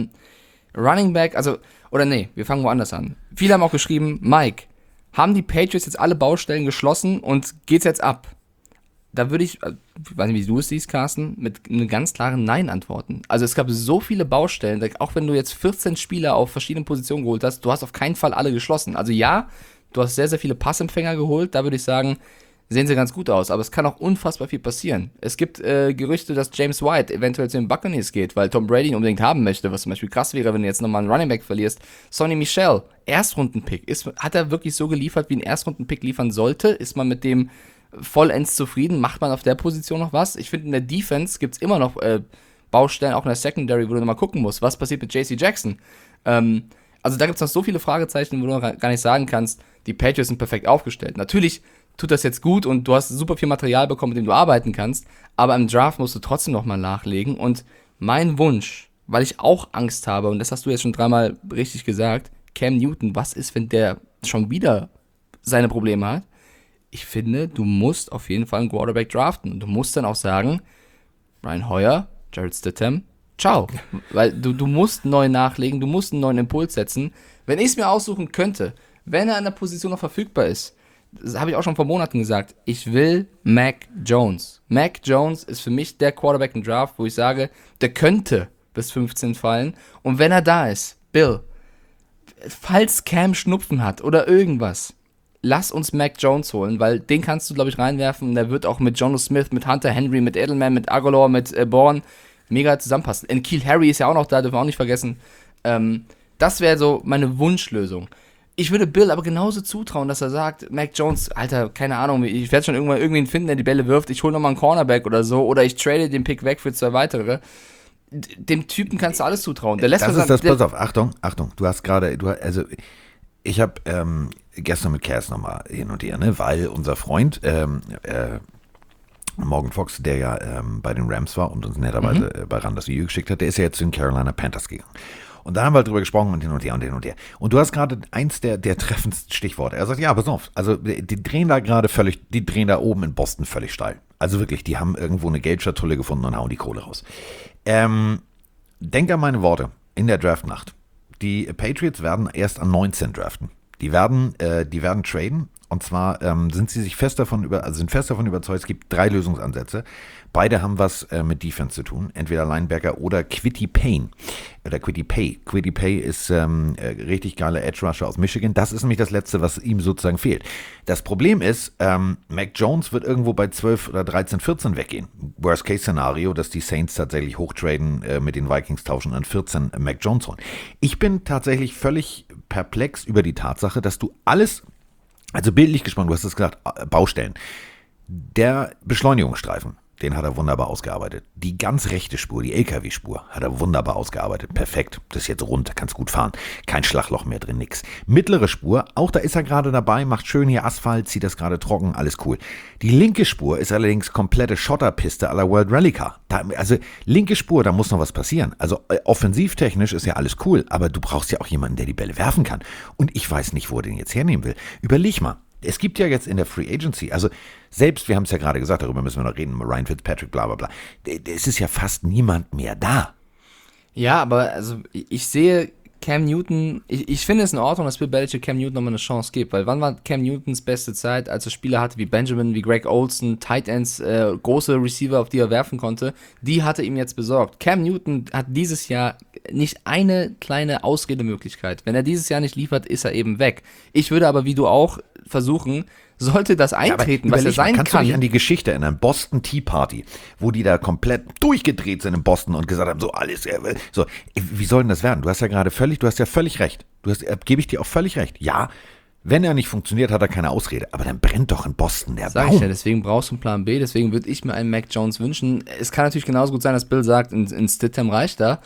Running Back, wir fangen woanders an. Viele haben auch geschrieben, Mike, haben die Patriots jetzt alle Baustellen geschlossen und geht's jetzt ab? Da würde ich weiß nicht, wie du es siehst, Carsten, mit einem ganz klaren Nein antworten. Also es gab so viele Baustellen, auch wenn du jetzt 14 Spieler auf verschiedenen Positionen geholt hast, du hast auf keinen Fall alle geschlossen. Also ja, du hast sehr, sehr viele Passempfänger geholt, da würde ich sagen, sehen sie ganz gut aus, aber es kann auch unfassbar viel passieren. Es gibt Gerüchte, dass James White eventuell zu den Buccaneers geht, weil Tom Brady ihn unbedingt haben möchte, was zum Beispiel krass wäre, wenn du jetzt nochmal einen Running Back verlierst. Sonny Michel, Erstrundenpick, hat er wirklich so geliefert, wie ein Erstrundenpick liefern sollte? Ist man mit dem vollends zufrieden? Macht man auf der Position noch was? Ich finde, in der Defense gibt es immer noch Baustellen, auch in der Secondary, wo du nochmal gucken musst, was passiert mit JC Jackson? Also da gibt es noch so viele Fragezeichen, wo du noch gar nicht sagen kannst, die Patriots sind perfekt aufgestellt. Natürlich tut das jetzt gut und du hast super viel Material bekommen, mit dem du arbeiten kannst, aber im Draft musst du trotzdem nochmal nachlegen und mein Wunsch, weil ich auch Angst habe, und das hast du jetzt schon 3-mal richtig gesagt, Cam Newton, was ist, wenn der schon wieder seine Probleme hat? Ich finde, du musst auf jeden Fall einen Quarterback draften. Und du musst dann auch sagen, Brian Hoyer, Jared Stidham, ciao. Weil du musst neu nachlegen, du musst einen neuen Impuls setzen. Wenn ich es mir aussuchen könnte, wenn er an der Position noch verfügbar ist, das habe ich auch schon vor Monaten gesagt, ich will Mac Jones. Mac Jones ist für mich der Quarterback im Draft, wo ich sage, der könnte bis 15 fallen. Und wenn er da ist, Bill, falls Cam Schnupfen hat oder irgendwas, lass uns Mac Jones holen, weil den kannst du, glaube ich, reinwerfen. Und der wird auch mit Jono Smith, mit Hunter Henry, mit Edelman, mit Aguilar, mit Bourne mega zusammenpassen. Und N'Keal Harry ist ja auch noch da, dürfen wir auch nicht vergessen. Das wäre so meine Wunschlösung. Ich würde Bill aber genauso zutrauen, dass er sagt, Mac Jones, Alter, keine Ahnung, ich werde schon irgendwann irgendwen finden, der die Bälle wirft, ich hole nochmal einen Cornerback oder so, oder ich trade den Pick weg für 2 weitere. Dem Typen kannst du alles zutrauen. Der lässt pass auf, Achtung, du hast gerade, ich habe gestern mit Cass nochmal hin und her, ne, weil unser Freund, Morgan Fox, der ja bei den Rams war und uns netterweise bei RAN das Video geschickt hat, der ist ja jetzt zu den Carolina Panthers gegangen. Und da haben wir halt drüber gesprochen und hin und her und hin und her. Und du hast gerade eins der treffendsten Stichworte. Er sagt, ja, pass auf, also die drehen da oben in Boston völlig steil. Also wirklich, die haben irgendwo eine Geldschatulle gefunden und hauen die Kohle raus. Denk an meine Worte in der Draftnacht. Die Patriots werden erst an 19 draften. Die werden traden. Und zwar sind fest davon überzeugt, es gibt 3 Lösungsansätze. Beide haben was mit Defense zu tun. Entweder Linebacker oder Kwity Paye. Kwity Paye ist richtig geiler Edge Rusher aus Michigan. Das ist nämlich das Letzte, was ihm sozusagen fehlt. Das Problem ist, Mac Jones wird irgendwo bei 12 oder 13, 14 weggehen. Worst-Case-Szenario, dass die Saints tatsächlich hochtraden, mit den Vikings tauschen, an 14 Mac Jones holen. Ich bin tatsächlich völlig perplex über die Tatsache, dass du alles, also bildlich gesprochen, du hast es gesagt, Baustellen. Der Beschleunigungsstreifen, den hat er wunderbar ausgearbeitet. Die ganz rechte Spur, die LKW-Spur, hat er wunderbar ausgearbeitet. Perfekt. Das ist jetzt rund, kannst gut fahren. Kein Schlagloch mehr drin, nix. Mittlere Spur, auch da ist er gerade dabei, macht schön hier Asphalt, zieht das gerade trocken, alles cool. Die linke Spur ist allerdings komplette Schotterpiste à la World Rally Car. Also linke Spur, da muss noch was passieren. Also offensivtechnisch ist ja alles cool, aber du brauchst ja auch jemanden, der die Bälle werfen kann. Und ich weiß nicht, wo er den jetzt hernehmen will. Überleg mal. Es gibt ja jetzt in der Free Agency, also selbst, wir haben es ja gerade gesagt, darüber müssen wir noch reden, Ryan Fitzpatrick, bla bla bla, es ist ja fast niemand mehr da. Ja, aber also ich sehe Cam Newton, ich finde es in Ordnung, dass Bill Belichick Cam Newton nochmal eine Chance gibt, weil wann war Cam Newtons beste Zeit, als er Spieler hatte wie Benjamin, wie Greg Olsen, Tight Ends, große Receiver, auf die er werfen konnte, die hat er ihm jetzt besorgt. Cam Newton hat dieses Jahr nicht eine kleine Ausredemöglichkeit. Wenn er dieses Jahr nicht liefert, ist er eben weg. Ich würde aber, wie du auch, versuchen, sollte das eintreten, was er sein kann. Kannst du dich an die Geschichte erinnern, Boston Tea Party, wo die da komplett durchgedreht sind in Boston und gesagt haben, so alles, so, wie soll denn das werden? Du hast ja völlig recht. Gebe ich dir auch völlig recht. Ja, wenn er nicht funktioniert, hat er keine Ausrede. Aber dann brennt doch in Boston der Baum. Sag ich ja, deswegen brauchst du einen Plan B, deswegen würde ich mir einen Mac Jones wünschen. Es kann natürlich genauso gut sein, dass Bill sagt, in Stidham reicht da.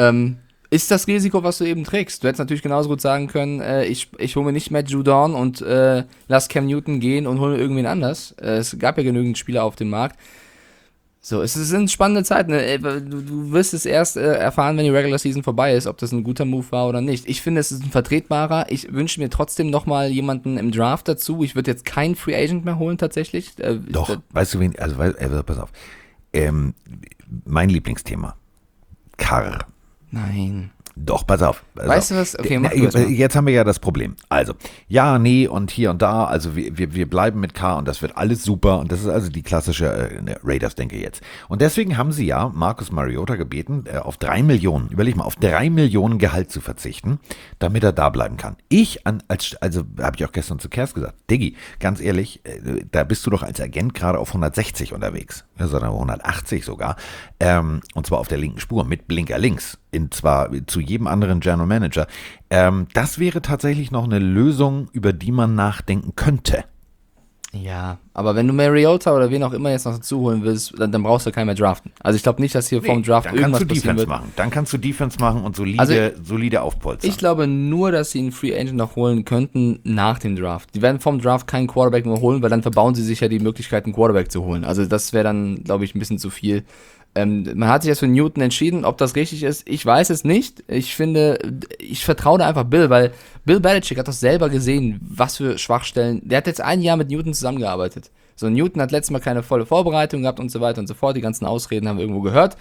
Ist das Risiko, was du eben trägst. Du hättest natürlich genauso gut sagen können, ich hole mir nicht Matt Judon und lass Cam Newton gehen und hole irgendwen anders. Es gab ja genügend Spieler auf dem Markt. So, es sind spannende Zeiten. Du wirst es erst erfahren, wenn die Regular Season vorbei ist, ob das ein guter Move war oder nicht. Ich finde, es ist ein vertretbarer. Ich wünsche mir trotzdem nochmal jemanden im Draft dazu. Ich würde jetzt keinen Free Agent mehr holen, tatsächlich. Doch, weißt du wen, pass auf. Mein Lieblingsthema. Carr. Nein. Doch, pass auf. Weißt du was? Okay, mach du das mal. Jetzt haben wir ja das Problem. Also, ja, nee und hier und da. Also wir bleiben mit K und das wird alles super. Und das ist also die klassische Raiders-Denke jetzt. Und deswegen haben sie ja Marcus Mariota gebeten, auf 3 Millionen, überleg mal, auf 3 Millionen Gehalt zu verzichten, damit er da bleiben kann. Also habe ich auch gestern zu Kers gesagt, Diggi, ganz ehrlich, da bist du doch als Agent gerade auf 160 unterwegs. Sondern 180 sogar. Und zwar auf der linken Spur mit Blinker links. Zwar zu jedem anderen General Manager. Das wäre tatsächlich noch eine Lösung, über die man nachdenken könnte. Ja, aber wenn du Mariota oder wen auch immer jetzt noch dazu holen willst, dann brauchst du keinen mehr draften. Also ich glaube nicht, dass hier vom Draft irgendwas passieren wird. Dann kannst du Defense machen und solide aufpolstern. Ich glaube nur, dass sie einen Free Agent noch holen könnten nach dem Draft. Die werden vom Draft keinen Quarterback mehr holen, weil dann verbauen sie sich ja die Möglichkeit, einen Quarterback zu holen. Also das wäre dann, glaube ich, ein bisschen zu viel. Man hat sich jetzt für Newton entschieden, ob das richtig ist, ich weiß es nicht. Ich finde, ich vertraue da einfach Bill, weil Bill Belichick hat doch selber gesehen, was für Schwachstellen, der hat jetzt 1 Jahr mit Newton zusammengearbeitet. So, Newton hat letztes Mal keine volle Vorbereitung gehabt und so weiter und so fort, die ganzen Ausreden haben wir irgendwo gehört.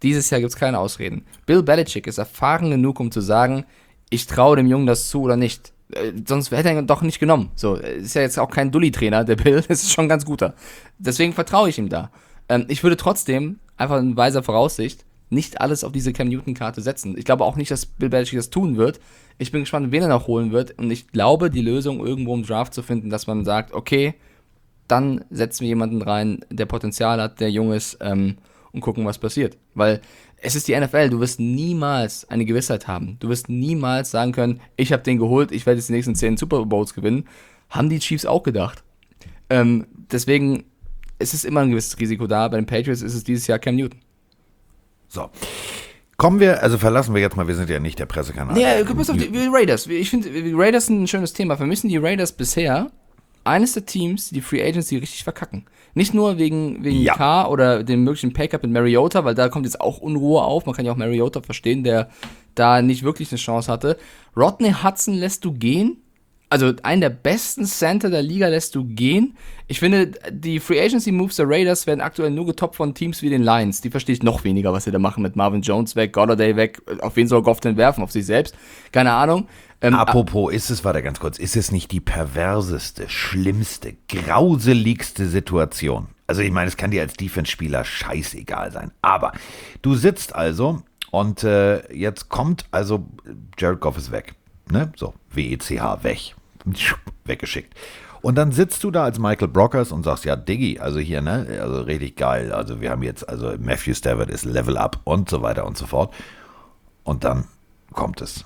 Dieses Jahr gibt es keine Ausreden. Bill Belichick ist erfahren genug, um zu sagen, ich traue dem Jungen das zu oder nicht. Sonst hätte er ihn doch nicht genommen. So, ist ja jetzt auch kein Dulli-Trainer, der Bill, das ist schon ein ganz guter. Deswegen vertraue ich ihm da. Ich würde trotzdem, einfach in weiser Voraussicht, nicht alles auf diese Cam Newton-Karte setzen. Ich glaube auch nicht, dass Bill Belichick das tun wird. Ich bin gespannt, wen er noch holen wird. Und ich glaube, die Lösung irgendwo im Draft zu finden, dass man sagt, okay, dann setzen wir jemanden rein, der Potenzial hat, der jung ist, und gucken, was passiert. Weil es ist die NFL, du wirst niemals eine Gewissheit haben. Du wirst niemals sagen können, ich habe den geholt, ich werde jetzt die nächsten 10 Super Bowls gewinnen. Haben die Chiefs auch gedacht. Deswegen ist es immer ein gewisses Risiko da. Bei den Patriots ist es dieses Jahr Cam Newton. So. Verlassen wir jetzt mal, wir sind ja nicht der Pressekanal. Ja, pass auf, die Raiders. Ich finde, die Raiders sind ein schönes Thema. Wir müssen die Raiders bisher eines der Teams, die Free Agency richtig verkacken. Nicht nur wegen Carr oder dem möglichen Pay-Cut mit Mariota, weil da kommt jetzt auch Unruhe auf. Man kann ja auch Mariota verstehen, der da nicht wirklich eine Chance hatte. Rodney Hudson lässt du gehen. Also einen der besten Center der Liga lässt du gehen. Ich finde, die Free Agency Moves der Raiders werden aktuell nur getoppt von Teams wie den Lions. Die verstehe ich noch weniger, was sie da machen mit Marvin Jones weg, Golladay weg. Auf wen soll Goff denn werfen? Auf sich selbst? Keine Ahnung. Apropos, ist es nicht die perverseste, schlimmste, grauseligste Situation? Also ich meine, es kann dir als Defense-Spieler scheißegal sein. Aber du sitzt also und jetzt kommt also Jared Goff ist weg. Ne? So, WECH, weg. Weggeschickt. Und dann sitzt du da als Michael Brockers und sagst, ja, Diggi, also hier, ne, also richtig geil. Also wir haben jetzt, also Matthew Stafford ist Level Up und so weiter und so fort. Und dann kommt es.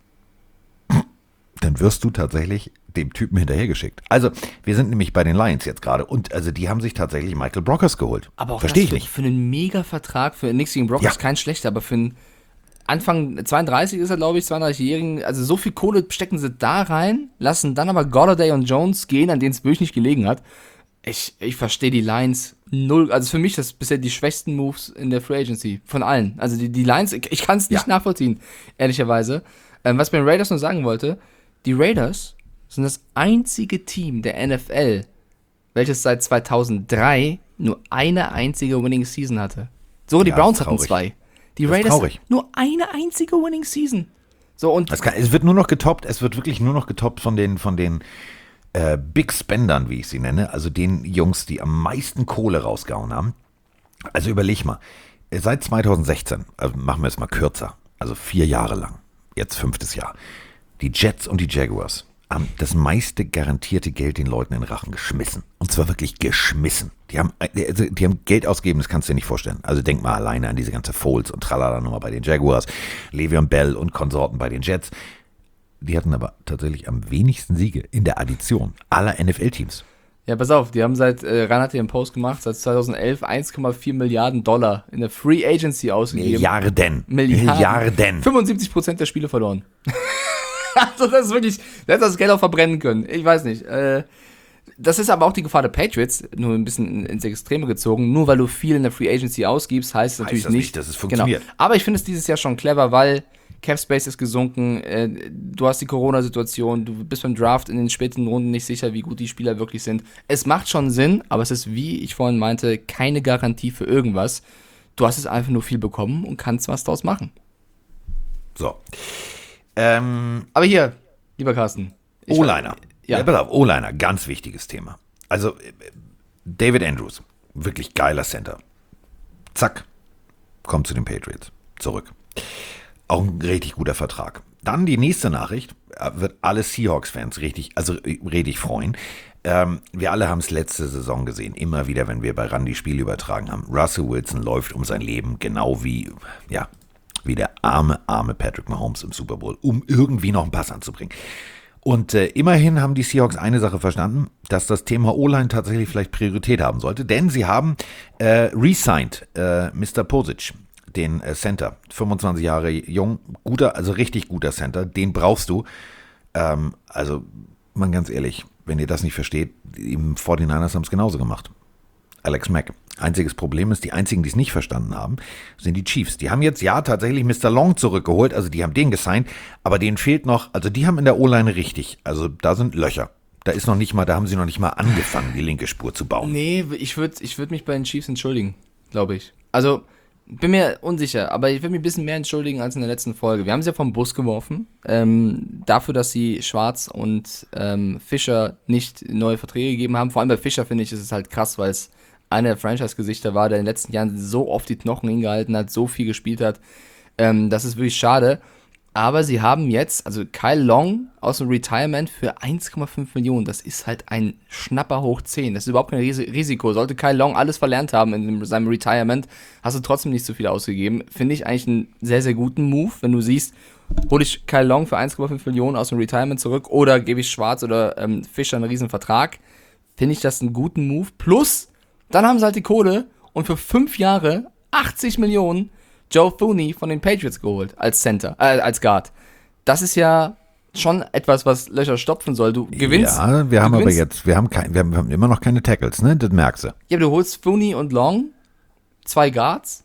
Dann wirst du tatsächlich dem Typen hinterhergeschickt. Also, wir sind nämlich bei den Lions jetzt gerade und also die haben sich tatsächlich Michael Brockers geholt. Aber auch verstehe ich nicht. Für einen Mega-Vertrag, für nichts gegen Brockers, kein schlechter, aber für einen Anfang 32 ist er, glaube ich, 32-Jährigen, also so viel Kohle stecken sie da rein, lassen dann aber Golladay und Jones gehen, an denen es wirklich nicht gelegen hat. Ich verstehe die Lions null, also für mich das bisher die schwächsten Moves in der Free Agency, von allen. Also die Lions, ich kann es nicht nachvollziehen, ehrlicherweise. Was ich bei den Raiders nur sagen wollte, die Raiders sind das einzige Team der NFL, welches seit 2003 nur eine einzige Winning Season hatte. Sogar die Browns hatten 2. Die Raiders nur eine einzige Winning Season. So, und es wird nur noch getoppt, es wird wirklich nur noch getoppt von den Big Spendern, wie ich sie nenne, also den Jungs, die am meisten Kohle rausgehauen haben. Also überleg mal, seit 2016, also machen wir es mal kürzer, also 4 Jahre lang, jetzt 5. Jahr, die Jets und die Jaguars haben das meiste garantierte Geld den Leuten in den Rachen geschmissen. Und zwar wirklich geschmissen. Die haben Geld ausgegeben, das kannst du dir nicht vorstellen. Also denk mal alleine an diese ganze Foles und Tralala-Nummer bei den Jaguars, Le'Veon Bell und Konsorten bei den Jets. Die hatten aber tatsächlich am wenigsten Siege in der Addition aller NFL-Teams. Ja, pass auf, die haben Ran hat hier einen Post gemacht, seit 2011 $1,4 Milliarden in der Free Agency ausgegeben. Milliarden. 75% der Spiele verloren. Also das ist wirklich, der hätte das Geld auch verbrennen können. Ich weiß nicht. Das ist aber auch die Gefahr der Patriots, nur ein bisschen ins Extreme gezogen. Nur weil du viel in der Free Agency ausgibst, heißt es natürlich nicht, dass es funktioniert. Genau. Aber ich finde es dieses Jahr schon clever, weil Cap Space ist gesunken, du hast die Corona-Situation, du bist beim Draft in den späten Runden nicht sicher, wie gut die Spieler wirklich sind. Es macht schon Sinn, aber es ist, wie ich vorhin meinte, keine Garantie für irgendwas. Du hast es einfach nur viel bekommen und kannst was draus machen. So. Aber hier, lieber Carsten. O-Liner. Ja. Pass auf, O-Liner, ganz wichtiges Thema. Also, David Andrews, wirklich geiler Center. Zack, kommt zu den Patriots. Zurück. Auch ein richtig guter Vertrag. Dann die nächste Nachricht, wird alle Seahawks-Fans richtig freuen. Wir alle haben es letzte Saison gesehen, immer wieder, wenn wir bei Randy Spiel übertragen haben. Russell Wilson läuft um sein Leben, genau wie der arme Patrick Mahomes im Super Bowl, um irgendwie noch einen Pass anzubringen. Und immerhin haben die Seahawks eine Sache verstanden, dass das Thema O-Line tatsächlich vielleicht Priorität haben sollte, denn sie haben re-signed Mr. Posic, den Center, 25 Jahre jung, richtig guter Center, den brauchst du. Also, mal ganz ehrlich, wenn ihr das nicht versteht, die 49ers haben es genauso gemacht. Alex Mack. Einziges Problem ist, die einzigen, die es nicht verstanden haben, sind die Chiefs. Die haben jetzt tatsächlich Mr. Long zurückgeholt, also die haben den gesigned, aber denen fehlt noch, also die haben in der O-Line richtig, also da sind Löcher. Da haben sie noch nicht mal angefangen, die linke Spur zu bauen. Nee, ich würd mich bei den Chiefs entschuldigen, glaube ich. Also, Bin mir unsicher, aber ich will mich ein bisschen mehr entschuldigen als in der letzten Folge. Wir haben sie ja vom Bus geworfen, dafür, dass sie Schwarz und Fischer nicht neue Verträge gegeben haben. Vor allem bei Fischer finde ich, ist es halt krass, weil es einer der Franchise-Gesichter war, der in den letzten Jahren so oft die Knochen hingehalten hat, so viel gespielt hat. Das ist wirklich schade. Aber sie haben jetzt, also Kyle Long aus dem Retirement für 1,5 Millionen. Das ist halt ein Schnapper hoch 10. Das ist überhaupt kein Risiko. Sollte Kyle Long alles verlernt haben in seinem Retirement, hast du trotzdem nicht so viel ausgegeben. Finde ich eigentlich einen sehr, sehr guten Move, wenn du siehst, hole ich Kyle Long für 1,5 Millionen aus dem Retirement zurück oder gebe ich Schwarz oder Fischer einen riesen Vertrag. Finde ich das einen guten Move. Plus, dann haben sie halt die Kohle und für 5 Jahre 80 Millionen Joe Thuney von den Patriots geholt als Center, als Guard. Das ist ja schon etwas, was Löcher stopfen soll. Du gewinnst. Ja, wir haben aber jetzt, wir haben immer noch keine Tackles, ne? Das merkst du. Ja, aber du holst Thuney und Long, 2 Guards.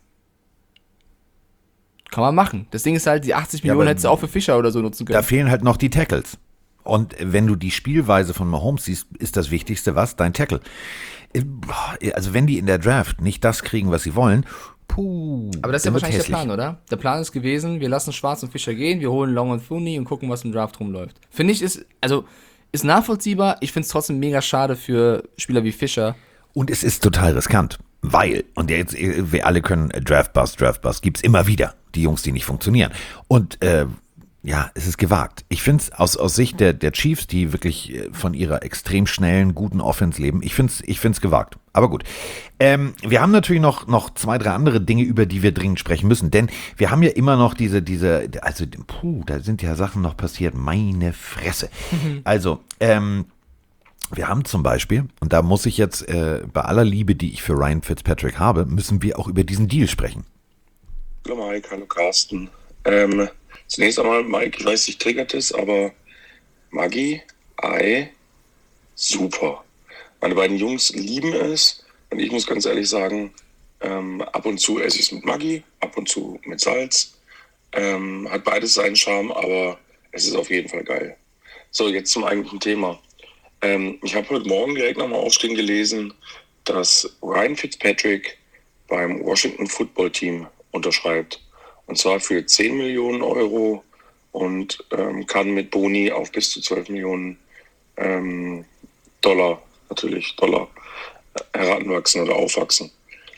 Kann man machen. Das Ding ist halt, die 80 Millionen hättest du auch für Fischer oder so nutzen können. Da fehlen halt noch die Tackles. Und wenn du die Spielweise von Mahomes siehst, ist das Wichtigste was? Dein Tackle. Also wenn die in der Draft nicht das kriegen, was sie wollen, aber das ist ja wahrscheinlich der Plan, oder? Der Plan ist gewesen, wir lassen Schwarz und Fischer gehen, wir holen Long und Thuney und gucken, was im Draft rumläuft. Finde ich, ist nachvollziehbar. Ich finde es trotzdem mega schade für Spieler wie Fischer. Und es ist total riskant, weil, und jetzt, wir alle können Draft Bust, gibt's immer wieder, die Jungs, die nicht funktionieren. Und ja, es ist gewagt. Ich finde es aus Sicht der Chiefs, die wirklich von ihrer extrem schnellen, guten Offense leben, ich find's gewagt. Aber gut. Wir haben natürlich noch 2, 3 andere Dinge, über die wir dringend sprechen müssen, denn wir haben ja immer noch da sind ja Sachen noch passiert, meine Fresse. Also, wir haben zum Beispiel, und da muss ich jetzt bei aller Liebe, die ich für Ryan Fitzpatrick habe, müssen wir auch über diesen Deal sprechen. Hallo Mike, hallo Carsten. Zunächst einmal, Mike, ich weiß, dich triggert es, aber Maggi, Ei, super. Meine beiden Jungs lieben es und ich muss ganz ehrlich sagen, ab und zu esse ich es mit Maggi, ab und zu mit Salz. Hat beides seinen Charme, aber es ist auf jeden Fall geil. So, jetzt zum eigentlichen Thema. Ich habe heute Morgen direkt nochmal aufstehen gelesen, dass Ryan Fitzpatrick beim Washington Football Team unterschreibt. Und zwar für 10 Millionen Euro und kann mit Boni auf bis zu 12 Millionen Dollar heranwachsen oder aufwachsen.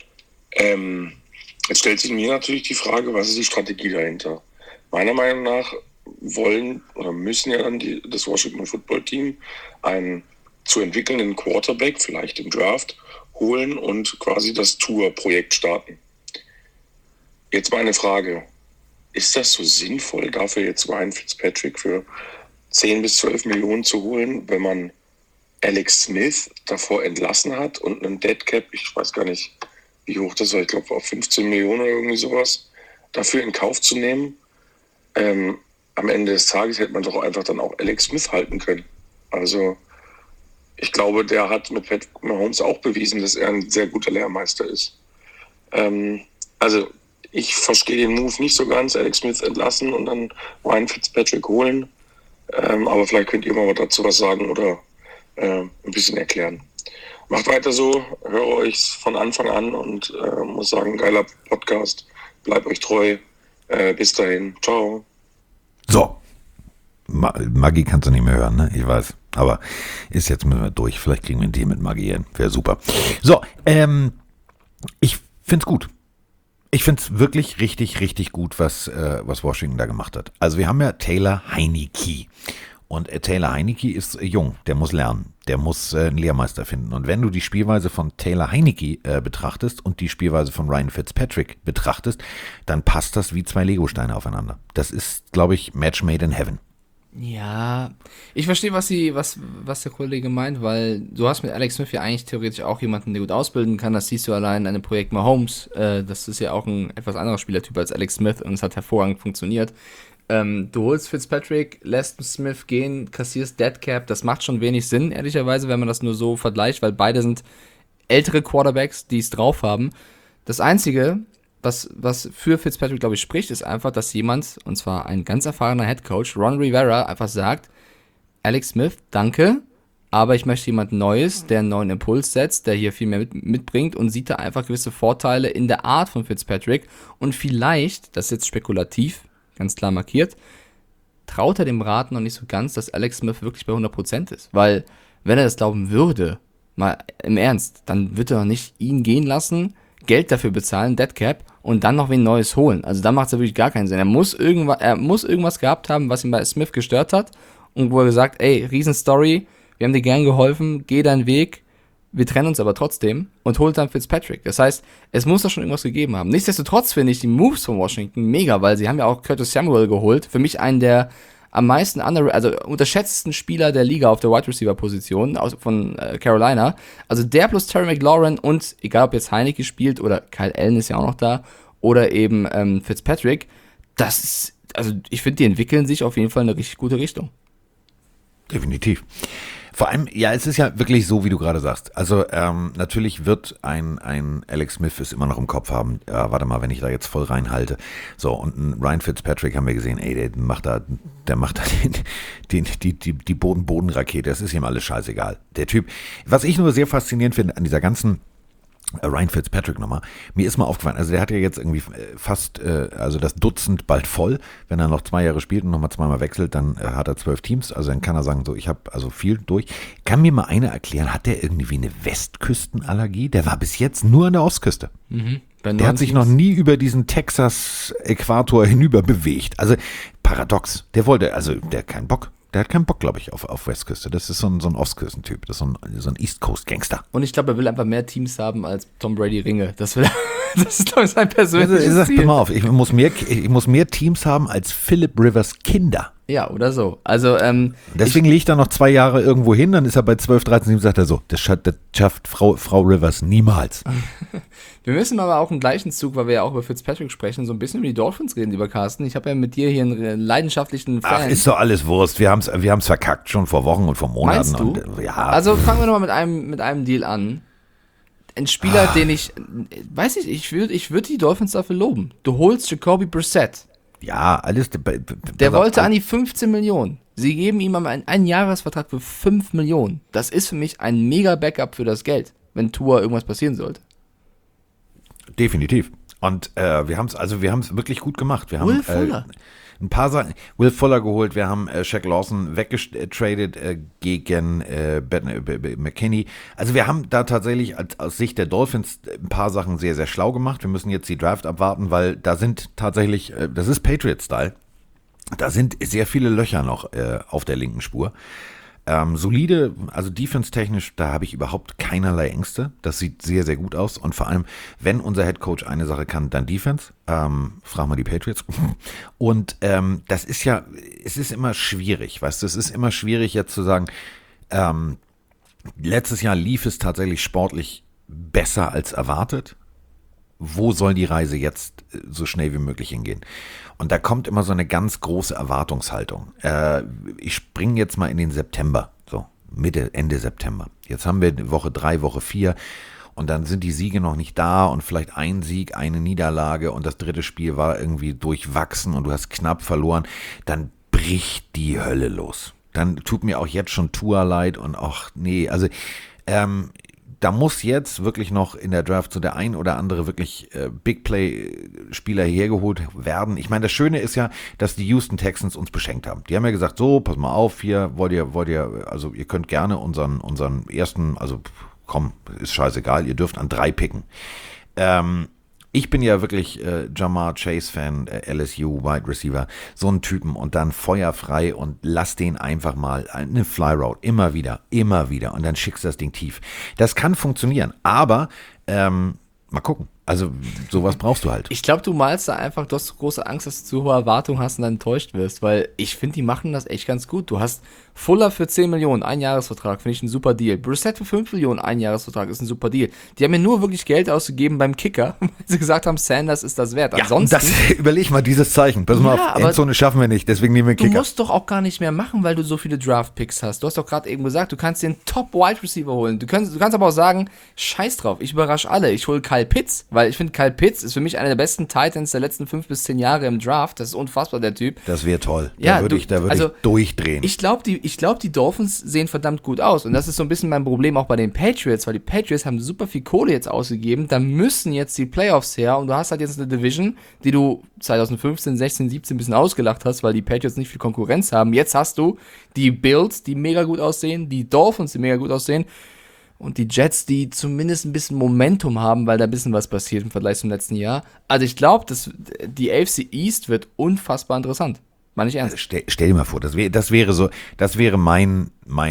Jetzt stellt sich mir natürlich die Frage, was ist die Strategie dahinter? Meiner Meinung nach wollen oder müssen ja dann das Washington Football Team einen zu entwickelnden Quarterback, vielleicht im Draft, holen und quasi das Tour-Projekt starten. Jetzt meine Frage, ist das so sinnvoll, dafür jetzt Ryan Fitzpatrick für 10 bis 12 Millionen zu holen, wenn man Alex Smith davor entlassen hat und einen Deadcap, ich weiß gar nicht, wie hoch das war, ich glaube auf 15 Millionen oder irgendwie sowas, dafür in Kauf zu nehmen? Am Ende des Tages hätte man doch einfach dann auch Alex Smith halten können. Also ich glaube, der hat mit Patrick Mahomes auch bewiesen, dass er ein sehr guter Lehrmeister ist. Also ich verstehe den Move nicht so ganz, Alex Smith entlassen und dann Ryan Fitzpatrick holen. Aber vielleicht könnt ihr mal dazu was sagen oder ein bisschen erklären. Macht weiter so, höre euch von Anfang an und muss sagen, geiler Podcast. Bleibt euch treu. Bis dahin. Ciao. So. Maggi kannst du nicht mehr hören, ne? Ich weiß. Aber ist jetzt müssen wir durch. Vielleicht kriegen wir einen Deal mit Maggi hin. Wäre super. So, ich find's gut. Ich finde es wirklich richtig, richtig gut, was Washington da gemacht hat. Also wir haben ja Taylor Heinicke. Und Taylor Heinicke ist jung, der muss lernen, der muss einen Lehrmeister finden. Und wenn du die Spielweise von Taylor Heinicke betrachtest und die Spielweise von Ryan Fitzpatrick betrachtest, dann passt das wie 2 Legosteine aufeinander. Das ist, glaube ich, Match made in heaven. Ja, ich verstehe, was der Kollege meint, weil du hast mit Alex Smith ja eigentlich theoretisch auch jemanden, der gut ausbilden kann. Das siehst du allein an dem Projekt Mahomes. Das ist ja auch ein etwas anderer Spielertyp als Alex Smith und es hat hervorragend funktioniert. Du holst Fitzpatrick, lässt Smith gehen, kassierst Deadcap. Das macht schon wenig Sinn, ehrlicherweise, wenn man das nur so vergleicht, weil beide sind ältere Quarterbacks, die es drauf haben. Das Einzige, was für Fitzpatrick, glaube ich, spricht, ist einfach, dass jemand, und zwar ein ganz erfahrener Headcoach, Ron Rivera, einfach sagt, Alex Smith, danke, aber ich möchte jemand Neues, der einen neuen Impuls setzt, der hier viel mehr mitbringt und sieht da einfach gewisse Vorteile in der Art von Fitzpatrick und vielleicht, das ist jetzt spekulativ, ganz klar markiert, traut er dem Rat noch nicht so ganz, dass Alex Smith wirklich bei 100% ist, weil wenn er das glauben würde, mal im Ernst, dann wird er doch nicht ihn gehen lassen, Geld dafür bezahlen, Deadcap, und dann noch wen Neues holen. Also da macht es ja wirklich gar keinen Sinn. Er muss irgendwas gehabt haben, was ihn bei Smith gestört hat und wo er gesagt, ey, Riesenstory, wir haben dir gern geholfen, geh deinen Weg, wir trennen uns aber trotzdem und holt dann Fitzpatrick. Das heißt, es muss da schon irgendwas gegeben haben. Nichtsdestotrotz finde ich die Moves von Washington mega, weil sie haben ja auch Curtis Samuel geholt. Für mich einen der am meisten unterschätzten Spieler der Liga auf der Wide Receiver Position von Carolina. Also der plus Terry McLaurin und egal ob jetzt Heinicke spielt oder Kyle Allen ist ja auch noch da oder eben Fitzpatrick, das ist, also ich finde, die entwickeln sich auf jeden Fall in eine richtig gute Richtung. Definitiv. Vor allem, ja, es ist ja wirklich so, wie du gerade sagst. Also natürlich wird ein Alex Smith es immer noch im Kopf haben, warte mal, wenn ich da jetzt voll reinhalte. So, und ein Ryan Fitzpatrick haben wir gesehen, ey, der macht da die Boden-Rakete, das ist ihm alles scheißegal. Der Typ, was ich nur sehr faszinierend finde an dieser ganzen Ryan Fitzpatrick nochmal, mir ist mal aufgefallen, also der hat ja jetzt irgendwie fast, also das Dutzend bald voll, wenn er noch 2 Jahre spielt und nochmal 2-mal wechselt, dann hat er 12 Teams, also dann kann er sagen, so, ich habe also viel durch. Kann mir mal einer erklären, hat der irgendwie eine Westküstenallergie? Der war bis jetzt nur an der Ostküste. Der hat sich noch nie über diesen Texas-Äquator hinüber bewegt. Also paradox, der hat keinen Bock. Der hat keinen Bock, glaube ich, auf Westküste. Das ist so ein Ostküstentyp. Das ist so ein East Coast Gangster. Und ich glaube, er will einfach mehr Teams haben als Tom Brady Ringe. Das ist, glaube ich, sein persönliches Ziel. Pass mal auf, ich muss mehr Teams haben als Philip Rivers Kinder. Ja, oder so. Also, deswegen legt er noch 2 Jahre irgendwo hin, dann ist er bei 12, 13, 17, sagt er so, das schafft Frau Rivers niemals. Wir müssen aber auch im gleichen Zug, weil wir ja auch über Fitzpatrick sprechen, so ein bisschen über die Dolphins reden, lieber Carsten. Ich habe ja mit dir hier einen leidenschaftlichen Fan. Ach, ist doch alles Wurst. Wir haben's verkackt, schon vor Wochen und vor Monaten. Meinst du? Und, ja. Also fangen wir nochmal mit einem Deal an. Ein Spieler, den ich würde die Dolphins dafür loben. Du holst Jacoby Brissett. Ja, alles. Der wollte an die 15 Millionen. Sie geben ihm einen Jahresvertrag für 5 Millionen. Das ist für mich ein mega Backup für das Geld, wenn Tua irgendwas passieren sollte. Definitiv. Und wir haben es wirklich gut gemacht. Wir haben Will Fuller. ein paar Sachen. Will Fuller geholt. Wir haben Shaq Lawson weggetradet gegen McKinney. Also wir haben da tatsächlich aus Sicht der Dolphins ein paar Sachen sehr, sehr schlau gemacht. Wir müssen jetzt die Draft abwarten, weil da sind tatsächlich, das ist Patriot-Style, da sind sehr viele Löcher noch auf der linken Spur. Solide, also defense-technisch, da habe ich überhaupt keinerlei Ängste. Das sieht sehr, sehr gut aus. Und vor allem, wenn unser Headcoach eine Sache kann, dann Defense. Frag mal die Patriots. Und das ist ja, es ist immer schwierig, weißt du, es ist immer schwierig jetzt zu sagen, letztes Jahr lief es tatsächlich sportlich besser als erwartet. Wo soll die Reise jetzt so schnell wie möglich hingehen? Und da kommt immer so eine ganz große Erwartungshaltung. Ich springe jetzt mal in den September, so Ende September. Jetzt haben wir Woche 3, Woche 4 und dann sind die Siege noch nicht da und vielleicht ein Sieg, eine Niederlage und das 3. Spiel war irgendwie durchwachsen und du hast knapp verloren. Dann bricht die Hölle los. Dann tut mir auch jetzt schon Tua leid und ach nee, also da muss jetzt wirklich noch in der Draft so der ein oder andere wirklich Big Play-Spieler hergeholt werden. Ich meine, das Schöne ist ja, dass die Houston Texans uns beschenkt haben. Die haben ja gesagt, so, pass mal auf, hier wollt ihr, also ihr könnt gerne unseren ersten, also komm, ist scheißegal, ihr dürft an 3 picken. Ich bin ja wirklich Jamar Chase-Fan, LSU, Wide Receiver, so ein Typen und dann feuerfrei und lass den einfach mal eine Fly-Route, immer wieder und dann schickst du das Ding tief. Das kann funktionieren, aber mal gucken. Also sowas brauchst du halt. Ich glaube, du malst da einfach, du hast so große Angst, dass du zu hohe Erwartungen hast und dann enttäuscht wirst, weil ich finde, die machen das echt ganz gut. Du hast Fuller für 10 Millionen, ein Jahresvertrag, finde ich ein super Deal. Brissett für 5 Millionen, ein Jahresvertrag, ist ein super Deal. Die haben mir nur wirklich Geld ausgegeben beim Kicker, weil sie gesagt haben, Sanders ist das wert. Ja, ansonsten, überleg mal, dieses Zeichen. Pass mal auf, Endzone schaffen wir nicht, deswegen nehmen wir Kicker. Du musst doch auch gar nicht mehr machen, weil du so viele Draft-Picks hast. Du hast doch gerade eben gesagt, du kannst den Top-Wide-Receiver holen. Du kannst aber auch sagen, scheiß drauf, ich überrasche alle. Ich hole Kyle Pitts, weil ich finde, Kyle Pitts ist für mich einer der besten Titans der letzten 5 bis 10 Jahre im Draft. Das ist unfassbar, der Typ. Das wäre toll. Ja, Da würde ich durchdrehen. Ich glaube, die Dolphins sehen verdammt gut aus. Und das ist so ein bisschen mein Problem auch bei den Patriots, weil die Patriots haben super viel Kohle jetzt ausgegeben. Da müssen jetzt die Playoffs her. Und du hast halt jetzt eine Division, die du 2015, 16, 17 ein bisschen ausgelacht hast, weil die Patriots nicht viel Konkurrenz haben. Jetzt hast du die Bills, die mega gut aussehen, die Dolphins, die mega gut aussehen. Und die Jets, die zumindest ein bisschen Momentum haben, weil da ein bisschen was passiert im Vergleich zum letzten Jahr. Also ich glaube, die AFC East wird unfassbar interessant. Meine ich ernst. Stell dir mal vor, das wäre mein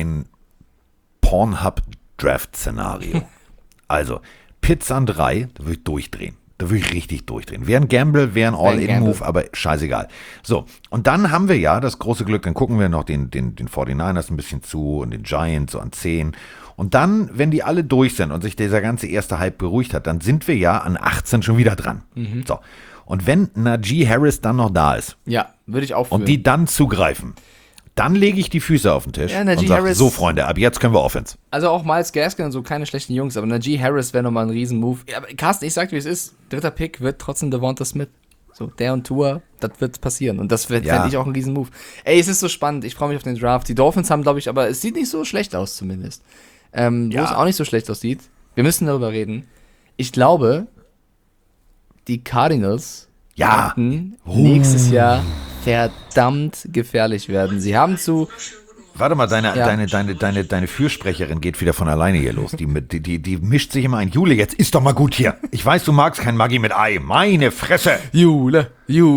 Pornhub-Draft-Szenario. Also, Pitts an 3, da würde ich durchdrehen. Da würde ich richtig durchdrehen. Wäre ein Gamble, wäre ein All-In-Move, aber scheißegal. So, und dann haben wir ja das große Glück, dann gucken wir noch den 49ers ein bisschen zu und den Giants so an 10. Und dann, wenn die alle durch sind und sich dieser ganze erste Hype beruhigt hat, dann sind wir ja an 18 schon wieder dran. So. Und wenn Najee Harris dann noch da ist Ja, würde ich auch fühlen. und die dann zugreifen, dann lege ich die Füße auf den Tisch Ja, Najee und sage, Harris- so Freunde, ab jetzt können wir Offense. Also auch Myles Gaskin und so, keine schlechten Jungs, aber Najee Harris wäre nochmal ein Riesen-Move. Ja, aber Carsten, ich sag dir, wie es ist. 3. Pick wird trotzdem Devonta Smith. So, der und Tour, das wird passieren. Und das fände ich auch ein Riesen-Move. Ey, es ist so spannend. Ich freue mich auf den Draft. Die Dolphins haben, glaube ich, aber es sieht nicht so schlecht aus zumindest. Wo es auch nicht so schlecht aussieht. Wir müssen darüber reden. Ich glaube, die Cardinals könnten nächstes Jahr verdammt gefährlich werden. Sie haben Warte mal, deine Fürsprecherin geht wieder von alleine hier los. Die mischt sich immer ein. Jule, jetzt ist doch mal gut hier. Ich weiß, du magst kein Maggi mit Ei. Meine Fresse. Jule.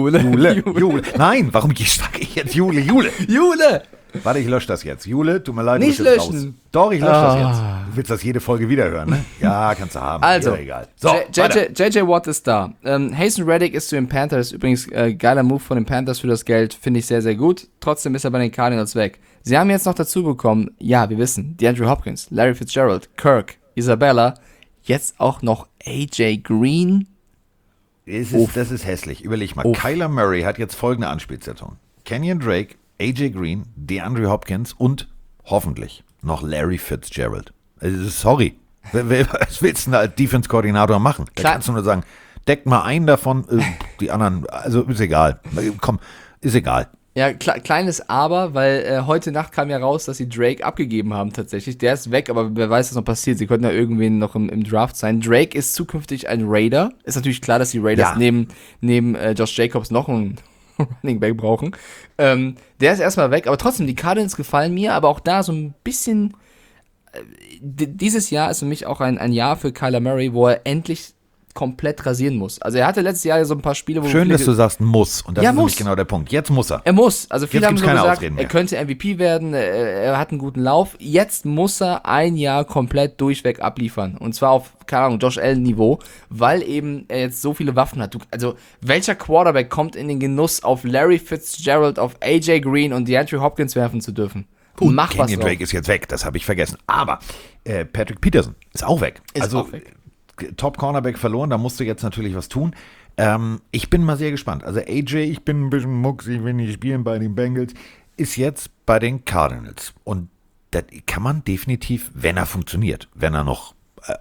Nein, warum sage ich jetzt Jule? Warte, ich lösche das jetzt. Jule, tut mir leid. Nicht du bist jetzt löschen. raus. Doch, ich lösche das jetzt. Du willst das jede Folge wieder hören, ne? Ja, kannst du haben. Also, ja, egal. So, JJ Watt ist da. Hasten Reddick ist zu den Panthers. Übrigens, geiler Move von den Panthers für das Geld. Finde ich sehr, sehr gut. Trotzdem ist er bei den Cardinals weg. Sie haben jetzt noch dazu bekommen, ja, wir wissen, DeAndre Hopkins, Larry Fitzgerald, Kirk, Isabella, jetzt auch noch AJ Green. das ist hässlich. Überleg mal. Kyler Murray hat jetzt folgende Anspielsituation. Kenyon Drake, AJ Green, DeAndre Hopkins und hoffentlich noch Larry Fitzgerald. Also, sorry. Was willst du denn als Defense-Koordinator machen? Da Klar. kannst du nur sagen, deckt mal einen davon, die anderen, also ist egal. Komm, ist egal. Ja, kleines Aber, weil heute Nacht kam ja raus, dass sie Drake abgegeben haben tatsächlich. Der ist weg, aber wer weiß, was noch passiert. Sie könnten ja irgendwen noch im Draft sein. Drake ist zukünftig ein Raider. Ist natürlich klar, dass die Raiders neben Josh Jacobs noch einen Running Back brauchen. Der ist erstmal weg, aber trotzdem, die Cardinals gefallen mir, aber auch da so ein bisschen. Dieses Jahr ist für mich auch ein Jahr für Kyler Murray, wo er endlich komplett rasieren muss. Also er hatte letztes Jahr so ein paar Spiele, wo Schön, dass du sagst, muss. Und das Ja, ist nämlich muss. genau der Punkt. Jetzt muss er. Er muss. Also viele Jetzt haben gibt's so keine gesagt, Ausreden er mehr. könnte MVP werden, er hat einen guten Lauf. Jetzt muss er ein Jahr komplett durchweg abliefern. Und zwar auf, keine Ahnung, Josh Allen-Niveau, weil eben er jetzt so viele Waffen hat. Also welcher Quarterback kommt in den Genuss, auf Larry Fitzgerald, auf AJ Green und DeAndre Hopkins werfen zu dürfen? Mach was Kenyon drauf. Drake ist jetzt weg, das habe ich vergessen. Aber Patrick Peterson ist auch weg. Ist auch weg. Top-Cornerback verloren, da musst du jetzt natürlich was tun. Ich bin mal sehr gespannt. Also AJ, ich bin ein bisschen mucksig, wenn die spielen bei den Bengals, ist jetzt bei den Cardinals. Und das kann man definitiv, wenn er funktioniert, wenn er noch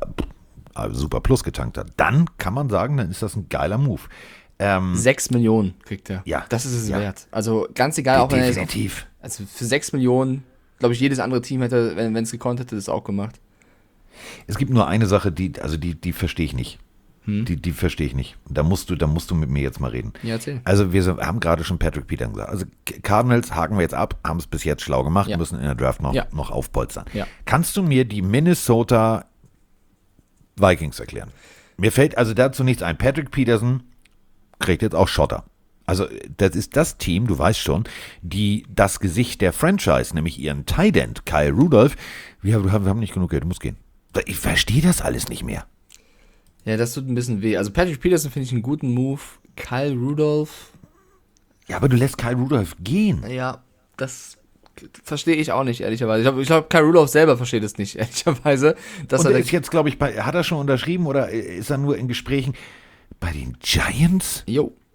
super Plus getankt hat, dann kann man sagen, dann ist das ein geiler Move. 6 Millionen kriegt er. Ja. Das ist es Ja. wert. Also ganz egal, auch wenn er jetzt Definitiv. also für 6 Millionen, glaube ich, jedes andere Team hätte, wenn es gekonnt hätte, das auch gemacht. Es gibt nur eine Sache, die verstehe ich nicht. Die verstehe ich nicht. Da musst du mit mir jetzt mal reden. Ja, erzähl. Also haben gerade schon Patrick Peterson gesagt. Also Cardinals haken wir jetzt ab, haben es bis jetzt schlau gemacht, Ja. müssen in der Draft noch Ja. aufpolstern. Ja. Kannst du mir die Minnesota Vikings erklären? Mir fällt also dazu nichts ein. Patrick Peterson kriegt jetzt auch Schotter. Also das ist das Team, du weißt schon, die das Gesicht der Franchise, nämlich ihren Tight End, Kyle Rudolph, wir haben nicht genug Geld, du musst gehen. Ich verstehe das alles nicht mehr. Ja, das tut ein bisschen weh. Also Patrick Peterson finde ich einen guten Move. Kyle Rudolph, Ja, aber du lässt Kyle Rudolph gehen. ja, das verstehe ich auch nicht, ehrlicherweise. Ich glaube, Kyle Rudolph selber versteht es nicht, ehrlicherweise. Dass Und er er ist jetzt, glaube ich, hat er schon unterschrieben oder ist er nur in Gesprächen bei den Giants? Jo.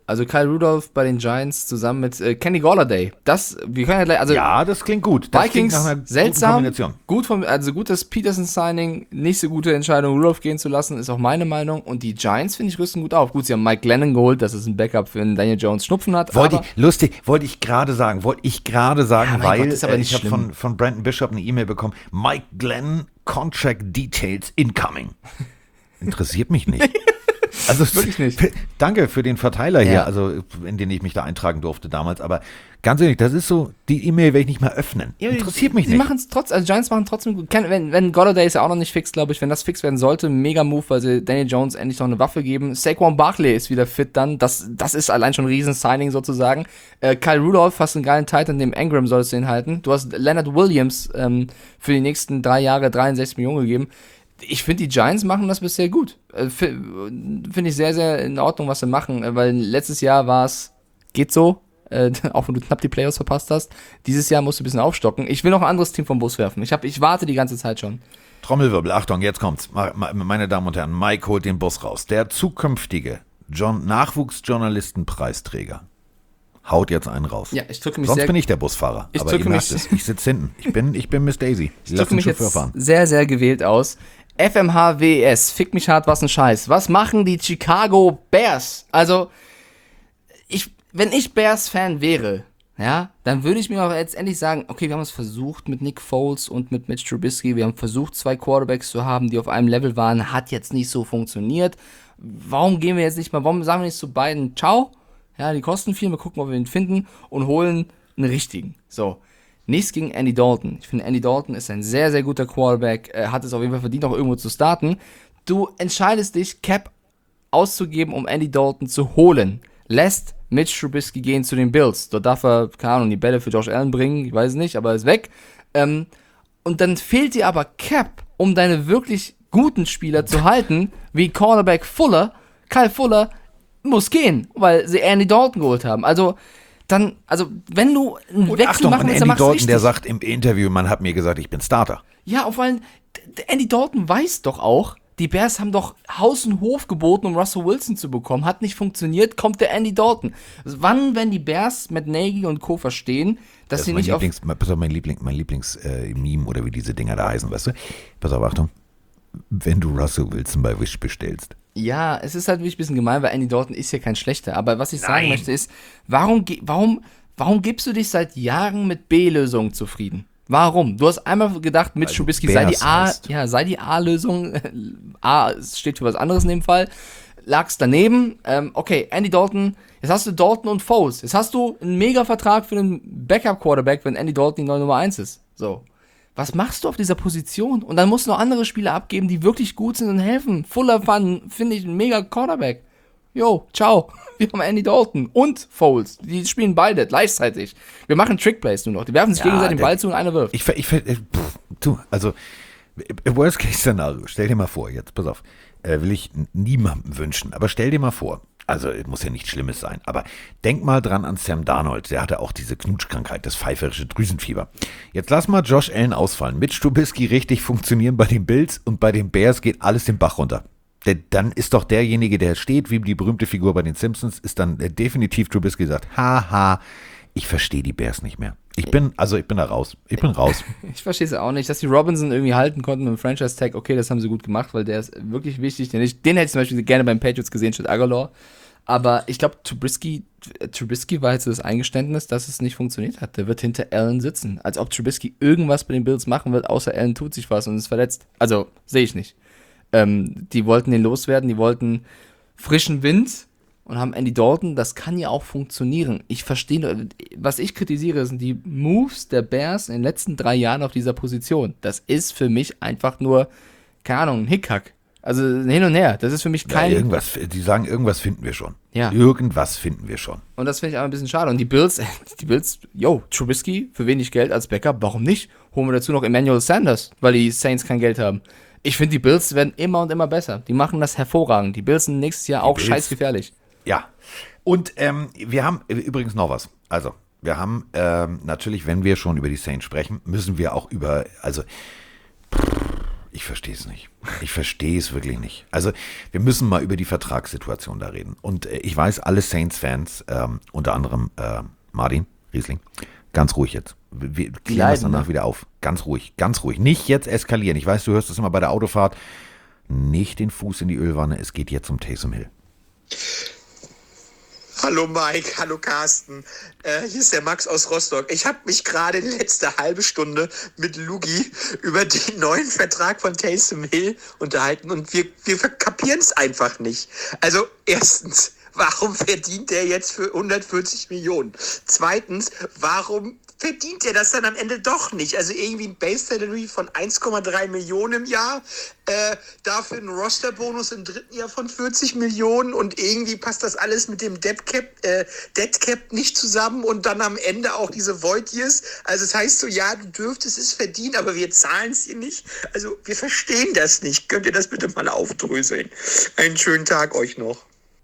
Also Kyle Rudolph bei den Giants zusammen mit Kenny Golladay. Wir können ja gleich, also Ja, das klingt gut. Das klingt Vikings, nach einer guten seltsam, Kombination. gut das Peterson-Signing, nicht so gute Entscheidung, Rudolph gehen zu lassen, ist auch meine Meinung. Und die Giants, finde ich, rüsten gut auf. Gut, sie haben Mike Glennon geholt, dass es ein Backup für einen Daniel Jones Schnupfen hat. Wollte ich gerade sagen, Ja, mein weil Gott, ist aber nicht ich habe schlimm. von Brandon Bishop eine E-Mail bekommen. Mike Glenn, Contract Details incoming. Interessiert mich nicht. Also Wirklich nicht. Danke für den Verteiler hier, Ja. also in den ich mich da eintragen durfte damals. Aber ganz ehrlich, das ist so, die E-Mail werde ich nicht mehr öffnen. Interessiert mich Die nicht. machen es Giants machen trotzdem gut. Wenn Golladay ist ja auch noch nicht fix, glaube ich. Wenn das fix werden sollte, mega Move, weil sie Daniel Jones endlich noch eine Waffe geben. Saquon Barkley ist wieder fit dann. Das ist allein schon ein Riesen-Signing sozusagen. Kyle Rudolph, hast einen geilen Titan, dem Engram solltest du ihn halten. Du hast Leonard Williams für die nächsten 3 Jahre 63 Millionen gegeben. Ich finde, die Giants machen das bisher gut. Finde ich sehr, sehr in Ordnung, was sie machen. Weil letztes Jahr war es, geht so, auch wenn du knapp die Playoffs verpasst hast. Dieses Jahr musst du ein bisschen aufstocken. Ich will noch ein anderes Team vom Bus werfen. Ich warte die ganze Zeit schon. Trommelwirbel, Achtung, jetzt kommt's. Meine Damen und Herren, Mike holt den Bus raus. Der zukünftige Nachwuchsjournalistenpreisträger haut jetzt einen raus. Ja, ich drücke mich Sonst sehr, bin ich der Busfahrer. Ich aber drücke ihr merkt mich- es, ich sitze hinten. Ich bin Miss Daisy. ich drücke mich jetzt sehr, sehr gewählt aus. FMHWS, fick mich hart, was ein Scheiß. Was machen die Chicago Bears? Also, wenn ich Bears-Fan wäre, ja, dann würde ich mir auch jetzt endlich sagen, okay, wir haben es versucht mit Nick Foles und mit Mitch Trubisky, wir haben versucht, 2 Quarterbacks zu haben, die auf einem Level waren, hat jetzt nicht so funktioniert. Warum sagen wir nicht zu beiden ciao? Ja, die kosten viel, wir gucken, ob wir ihn finden und holen einen richtigen. So. Nichts gegen Andy Dalton. Ich finde, Andy Dalton ist ein sehr, sehr guter Quarterback. Er hat es auf jeden Fall verdient, auch irgendwo zu starten. Du entscheidest dich, Cap auszugeben, um Andy Dalton zu holen. Lässt Mitch Trubisky gehen zu den Bills. Dort darf er, keine Ahnung, die Bälle für Josh Allen bringen. Ich weiß es nicht, aber er ist weg. Und dann fehlt dir aber Cap, um deine wirklich guten Spieler zu halten, wie Cornerback Kyle Fuller muss gehen, weil sie Andy Dalton geholt haben. Also, wenn du einen Und Wechsel Achtung, machen und willst, Andy dann mach's Dalton, richtig. der sagt im Interview, man hat mir gesagt, ich bin Starter. Ja, und vor allem, Andy Dalton weiß doch auch, die Bears haben doch Haus und Hof geboten, um Russell Wilson zu bekommen. Hat nicht funktioniert, kommt der Andy Dalton. Wann, wenn die Bears mit Nagy und Co. verstehen, dass Das sie ist mein nicht auf... Pass auf, mein Lieblings-Meme oder wie diese Dinger da heißen, weißt du? Pass auf, Achtung. Wenn du Russell Wilson bei Wish bestellst. Ja, es ist halt wirklich ein bisschen gemein, weil Andy Dalton ist ja kein schlechter. Aber was ich sagen Nein. möchte ist, warum gibst du dich seit Jahren mit B-Lösungen zufrieden? Warum? Du hast einmal gedacht, Mitch Weil Trubisky du sei die Bears heißt. sei die A-Lösung. A steht für was anderes in dem Fall. Lag's daneben. Okay, Andy Dalton. Jetzt hast du Dalton und Foles. Jetzt hast du einen Mega-Vertrag für einen Backup-Quarterback, wenn Andy Dalton die neue Nummer 1 ist. So. Was machst du auf dieser Position? Und dann musst du noch andere Spieler abgeben, die wirklich gut sind und helfen. Fuller Fun, finde ich, ein mega Quarterback. Jo, ciao. Wir haben Andy Dalton und Foles. Die spielen beide gleichzeitig. Wir machen Trickplays nur noch. Die werfen sich Ja, gegenseitig den Ball zu und einer wirft. Worst Case Szenario, stell dir mal vor, jetzt, pass auf, will ich niemandem wünschen, aber stell dir mal vor, also muss ja nichts Schlimmes sein, aber denk mal dran an Sam Darnold, der hatte auch diese Knutschkrankheit, das pfeiferische Drüsenfieber. Jetzt lass mal Josh Allen ausfallen, Mitch Trubisky richtig funktionieren bei den Bills und bei den Bears geht alles den Bach runter. Dann ist doch derjenige, der steht, wie die berühmte Figur bei den Simpsons, ist dann definitiv Trubisky sagt, haha, ich verstehe die Bears nicht mehr. Ich bin da raus. Ich bin raus. Ich verstehe es auch nicht, dass die Robinson irgendwie halten konnten mit dem Franchise-Tag. Okay, das haben sie gut gemacht, weil der ist wirklich wichtig. Den hätte ich zum Beispiel gerne beim Patriots gesehen statt Aguilar. Aber ich glaube, Trubisky war jetzt so das Eingeständnis, dass es nicht funktioniert hat. Der wird hinter Allen sitzen. Als ob Trubisky irgendwas bei den Bills machen wird, außer Allen tut sich was und ist verletzt. Also, sehe ich nicht. Die wollten den loswerden, die wollten frischen Wind und haben Andy Dalton. Das kann ja auch funktionieren. Ich verstehe nur, was ich kritisiere, sind die Moves der Bears in den letzten 3 Jahren auf dieser Position. Das ist für mich einfach nur, keine Ahnung, ein Hickhack. Also hin und her. Das ist für mich kein... Die sagen, irgendwas finden wir schon. Ja. Irgendwas finden wir schon. Und das finde ich aber ein bisschen schade. Und die Bills, Trubisky, für wenig Geld als Backup, warum nicht? Holen wir dazu noch Emmanuel Sanders, weil die Saints kein Geld haben. Ich finde, die Bills werden immer und immer besser. Die machen das hervorragend. Die Bills sind nächstes Jahr auch Bills. scheißgefährlich. Ja. Und wir haben übrigens noch was. Also, wir haben natürlich, wenn wir schon über die Saints sprechen, müssen wir auch Ich verstehe es nicht. Ich verstehe es wirklich nicht. Also wir müssen mal über die Vertragssituation da reden. Und ich weiß, alle Saints-Fans, unter anderem Martin Riesling, ganz ruhig jetzt. Wir klären das danach wieder auf. Ganz ruhig, ganz ruhig. Nicht jetzt eskalieren. Ich weiß, du hörst das immer bei der Autofahrt. Nicht den Fuß in die Ölwanne. Es geht jetzt um Taysom Hill. Hallo Mike, hallo Carsten. Hier ist der Max aus Rostock. Ich habe mich gerade die letzte halbe Stunde mit Lugi über den neuen Vertrag von Taysom Hill unterhalten und wir kapieren es einfach nicht. Also erstens, warum verdient er jetzt für 140 Millionen? Zweitens, warum verdient er das dann am Ende doch nicht? Also irgendwie ein Base Salary von 1,3 Millionen im Jahr, dafür ein Roster-Bonus im dritten Jahr von 40 Millionen und irgendwie passt das alles mit dem Dead Cap nicht zusammen und dann am Ende auch diese Void Years. Also es heißt so, ja, du dürftest es verdienen, aber wir zahlen es dir nicht. Also wir verstehen das nicht. Könnt ihr das bitte mal aufdröseln? Einen schönen Tag euch noch.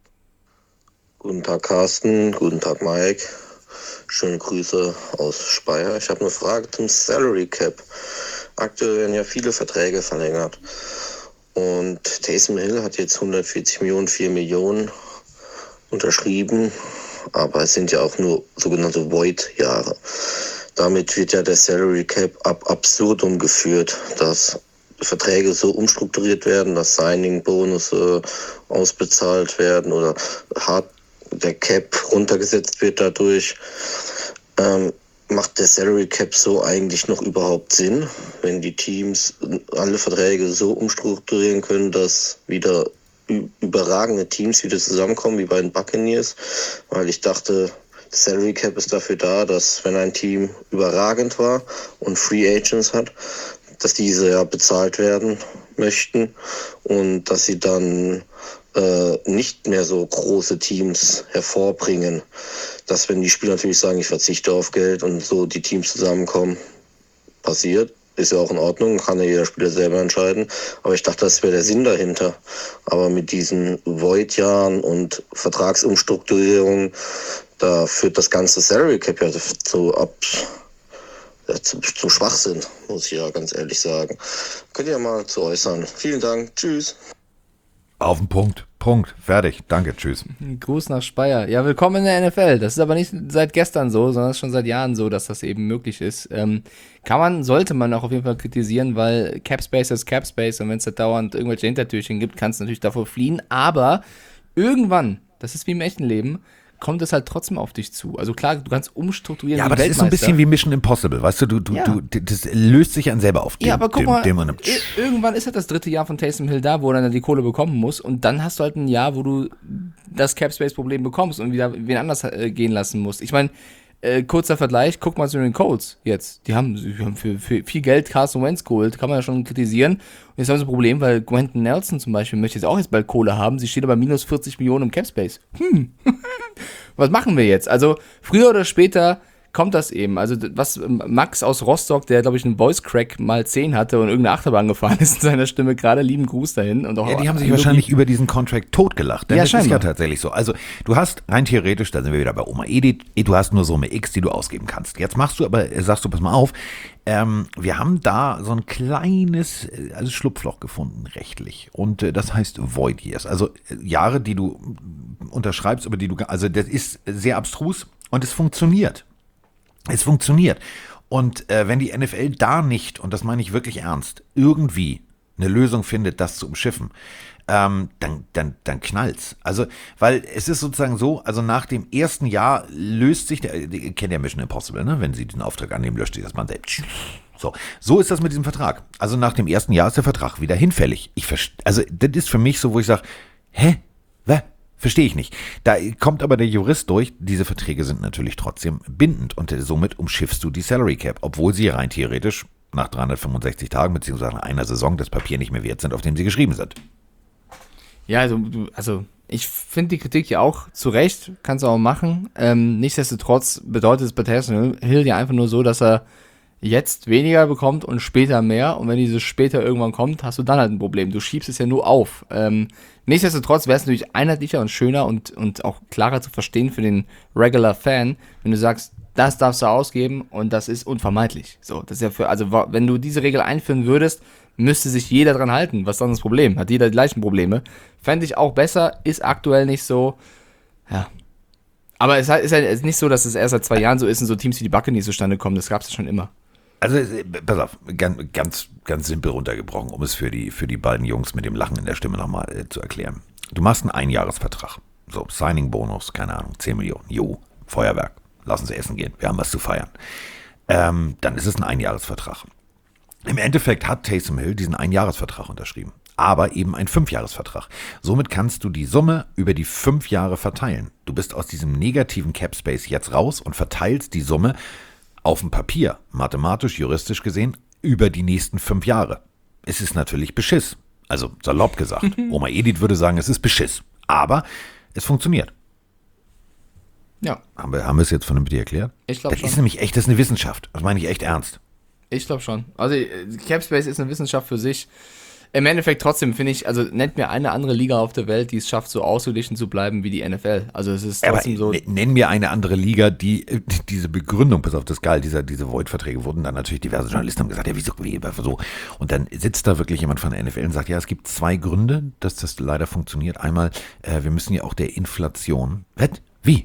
Guten Tag Carsten, guten Tag Mike. Schöne Grüße aus Speyer. Ich habe eine Frage zum Salary Cap. Aktuell werden ja viele Verträge verlängert. Und Taysom Hill hat jetzt 140 Millionen, 4 Millionen unterschrieben. Aber es sind ja auch nur sogenannte Void-Jahre. Damit wird ja der Salary Cap ab absurdum geführt, dass Verträge so umstrukturiert werden, dass Signing-Bonusse ausbezahlt werden oder der Cap runtergesetzt wird dadurch. Macht der Salary Cap so eigentlich noch überhaupt Sinn, wenn die Teams alle Verträge so umstrukturieren können, dass wieder überragende Teams wieder zusammenkommen, wie bei den Buccaneers? Weil ich dachte, der Salary Cap ist dafür da, dass wenn ein Team überragend war und Free Agents hat, dass diese ja bezahlt werden möchten und dass sie dann nicht mehr so große Teams hervorbringen. Dass wenn die Spieler natürlich sagen, ich verzichte auf Geld und so die Teams zusammenkommen, passiert, ist ja auch in Ordnung, kann ja jeder Spieler selber entscheiden. Aber ich dachte, das wäre der Sinn dahinter. Aber mit diesen Void-Jahren und Vertragsumstrukturierungen, da führt das ganze Salary Cap ja zum Schwachsinn, muss ich ja ganz ehrlich sagen. Könnt ihr ja mal zu äußern. Vielen Dank. Tschüss. Auf den Punkt. Punkt. Fertig. Danke. Tschüss. Gruß nach Speyer. Ja, willkommen in der NFL. Das ist aber nicht seit gestern so, sondern schon seit Jahren so, dass das eben möglich ist. Sollte man auch auf jeden Fall kritisieren, weil Capspace ist Capspace und wenn es da dauernd irgendwelche Hintertürchen gibt, kannst du natürlich davor fliehen. Aber irgendwann, das ist wie im echten Leben, kommt es halt trotzdem auf dich zu. Also klar, du kannst umstrukturieren. Ja, aber das ist so ein bisschen wie Mission Impossible, weißt du, das löst sich an selber auf. Ja, aber guck mal, irgendwann ist halt das dritte Jahr von Taysom Hill da, wo er dann die Kohle bekommen muss und dann hast du halt ein Jahr, wo du das Cap-Space-Problem bekommst und wieder wen anders gehen lassen musst. Ich meine, kurzer Vergleich, guck mal zu den Colts jetzt. Die haben für viel Geld Carson Wentz geholt, kann man ja schon kritisieren. Und jetzt haben sie ein Problem, weil Quentin Nelson zum Beispiel möchte jetzt auch bald Kohle haben. Sie steht aber minus 40 Millionen im Capspace. Was machen wir jetzt? Also früher oder später kommt das eben. Also was Max aus Rostock, der glaube ich einen Voice Crack mal 10 hatte und irgendeine Achterbahn gefahren ist in seiner Stimme, gerade lieben Gruß dahin. Und auch ja, die haben sich wahrscheinlich über diesen Contract totgelacht. Denn ja, das ist ja tatsächlich so. Also du hast rein theoretisch, da sind wir wieder bei Oma Edith, du hast nur Summe X, die du ausgeben kannst. Jetzt sagst du, pass mal auf, wir haben da so ein kleines Schlupfloch gefunden, rechtlich. Und das heißt Void Years. Also Jahre, die du unterschreibst, über die du, also das ist sehr abstrus und es funktioniert. Es funktioniert. Und wenn die NFL da nicht, und das meine ich wirklich ernst, irgendwie eine Lösung findet, das zu umschiffen, dann knallt's. Also, weil es ist sozusagen so, also nach dem ersten Jahr löst sich ihr kennt ja Mission Impossible, ne? Wenn sie den Auftrag annehmen, löscht sich das Band selbst. So ist das mit diesem Vertrag. Also nach dem ersten Jahr ist der Vertrag wieder hinfällig. Also das ist für mich so, wo ich sage, verstehe ich nicht. Da kommt aber der Jurist durch, diese Verträge sind natürlich trotzdem bindend und somit umschiffst du die Salary Cap, obwohl sie rein theoretisch nach 365 Tagen bzw. nach einer Saison das Papier nicht mehr wert sind, auf dem sie geschrieben sind. Ja, also ich finde die Kritik ja auch zu Recht, kannst du auch machen. Nichtsdestotrotz bedeutet es bei Taysom Hill ja einfach nur so, dass er jetzt weniger bekommt und später mehr. Und wenn dieses später irgendwann kommt, hast du dann halt ein Problem. Du schiebst es ja nur auf. Nichtsdestotrotz wäre es natürlich einheitlicher und schöner und auch klarer zu verstehen für den Regular Fan, wenn du sagst, das darfst du ausgeben und das ist unvermeidlich. So, das ist ja wenn du diese Regel einführen würdest, müsste sich jeder dran halten. Was ist dann das Problem? Hat jeder die gleichen Probleme? Fände ich auch besser, ist aktuell nicht so. Ja. Aber es ist ja nicht so, dass es erst seit 2 Jahren so ist und so Teams wie die Buccaneers zustande kommen. Das gab es ja schon immer. Also, pass auf, ganz simpel runtergebrochen, um es für die beiden Jungs mit dem Lachen in der Stimme nochmal zu erklären. Du machst einen Einjahresvertrag. So, Signing-Bonus, keine Ahnung, 10 Millionen. Jo, Feuerwerk. Lassen Sie essen gehen. Wir haben was zu feiern. Dann ist es ein Einjahresvertrag. Im Endeffekt hat Taysom Hill diesen Einjahresvertrag unterschrieben. Aber eben ein 5-Jahresvertrag. Somit kannst du die Summe über die 5 Jahre verteilen. Du bist aus diesem negativen Cap-Space jetzt raus und verteilst die Summe auf dem Papier, mathematisch, juristisch gesehen, über die nächsten 5 Jahre. Es ist natürlich Beschiss. Also salopp gesagt. Oma Edith würde sagen, es ist Beschiss. Aber es funktioniert. Ja. Haben wir es jetzt vernünftig erklärt? Ich glaube schon. schon. Ist nämlich echt, das ist eine Wissenschaft. Das meine ich echt ernst. Ich glaube schon. Also Capspace ist eine Wissenschaft für sich. Im Endeffekt trotzdem finde ich, also nennt mir eine andere Liga auf der Welt, die es schafft, so ausgeglichen zu bleiben wie die NFL. Also es ist trotzdem so. Nenn mir eine andere Liga, die diese Begründung, pass auf das geil, diese Void-Verträge wurden dann natürlich diverse Journalisten haben gesagt, ja wieso so. Und dann sitzt da wirklich jemand von der NFL und sagt, ja, es gibt 2 Gründe, dass das leider funktioniert. Einmal, wir müssen ja auch der Inflation. Was? Wie?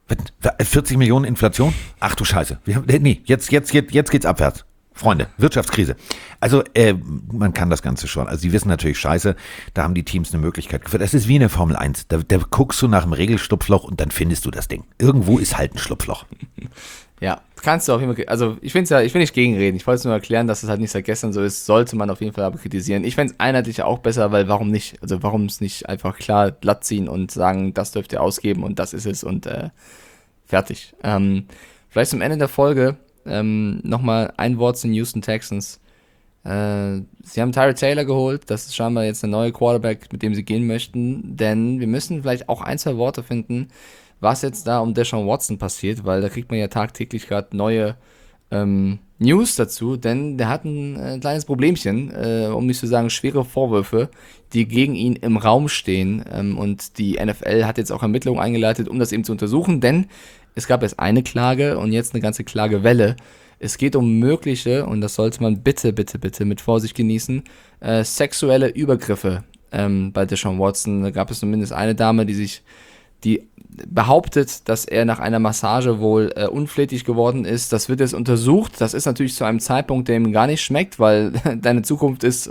40 Millionen Inflation? Ach du Scheiße. Jetzt geht's abwärts. Freunde, Wirtschaftskrise. Also man kann das Ganze schon. Also sie wissen natürlich scheiße, da haben die Teams eine Möglichkeit. Das ist wie in der Formel 1. Da guckst du nach dem Regelschlupfloch und dann findest du das Ding. Irgendwo ist halt ein Schlupfloch. Ja, kannst du auf jeden Fall, also ich will nicht gegenreden. Ich wollte es nur erklären, dass es halt nicht seit gestern so ist. Sollte man auf jeden Fall aber kritisieren. Ich fände es einheitlich auch besser, weil warum nicht? Also warum es nicht einfach klar glatt ziehen und sagen, das dürft ihr ausgeben und das ist es und fertig. Vielleicht zum Ende der Folge nochmal ein Wort zu den Houston Texans. Sie haben Tyrod Taylor geholt. Das ist scheinbar jetzt der neue Quarterback, mit dem sie gehen möchten. Denn wir müssen vielleicht auch 1, 2 Worte finden, was jetzt da um Deshaun Watson passiert, weil da kriegt man ja tagtäglich gerade neue News dazu, denn der hat ein kleines Problemchen, um nicht zu sagen schwere Vorwürfe, die gegen ihn im Raum stehen. Und die NFL hat jetzt auch Ermittlungen eingeleitet, um das eben zu untersuchen, denn es gab erst eine Klage und jetzt eine ganze Klagewelle. Es geht um mögliche, und das sollte man bitte mit Vorsicht genießen, sexuelle Übergriffe bei Deshaun Watson. Da gab es zumindest eine Dame, die behauptet, dass er nach einer Massage wohl unflätig geworden ist. Das wird jetzt untersucht. Das ist natürlich zu einem Zeitpunkt, der ihm gar nicht schmeckt, weil deine Zukunft ist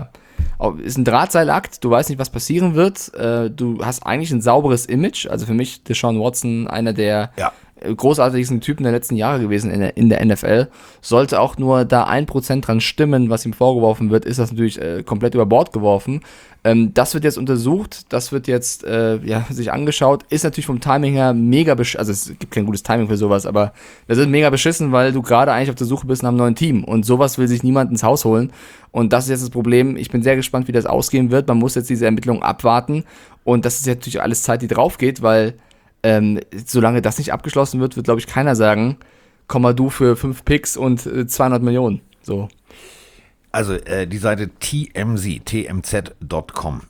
ein Drahtseilakt. Du weißt nicht, was passieren wird. Du hast eigentlich ein sauberes Image. Also für mich Deshaun Watson einer der großartigsten Typen der letzten Jahre gewesen in der NFL. Sollte auch nur da 1% dran stimmen, was ihm vorgeworfen wird, ist das natürlich komplett über Bord geworfen. Das wird jetzt untersucht, das wird jetzt sich angeschaut, ist natürlich vom Timing her mega beschissen, also es gibt kein gutes Timing für sowas, aber das ist mega beschissen, weil du gerade eigentlich auf der Suche bist nach einem neuen Team und sowas will sich niemand ins Haus holen und das ist jetzt das Problem. Ich bin sehr gespannt, wie das ausgehen wird, man muss jetzt diese Ermittlungen abwarten und das ist jetzt natürlich alles Zeit, die drauf geht, weil solange das nicht abgeschlossen wird, wird glaube ich keiner sagen, komm mal du für 5 Picks und 200 Millionen, so. Also die Seite tmz.com,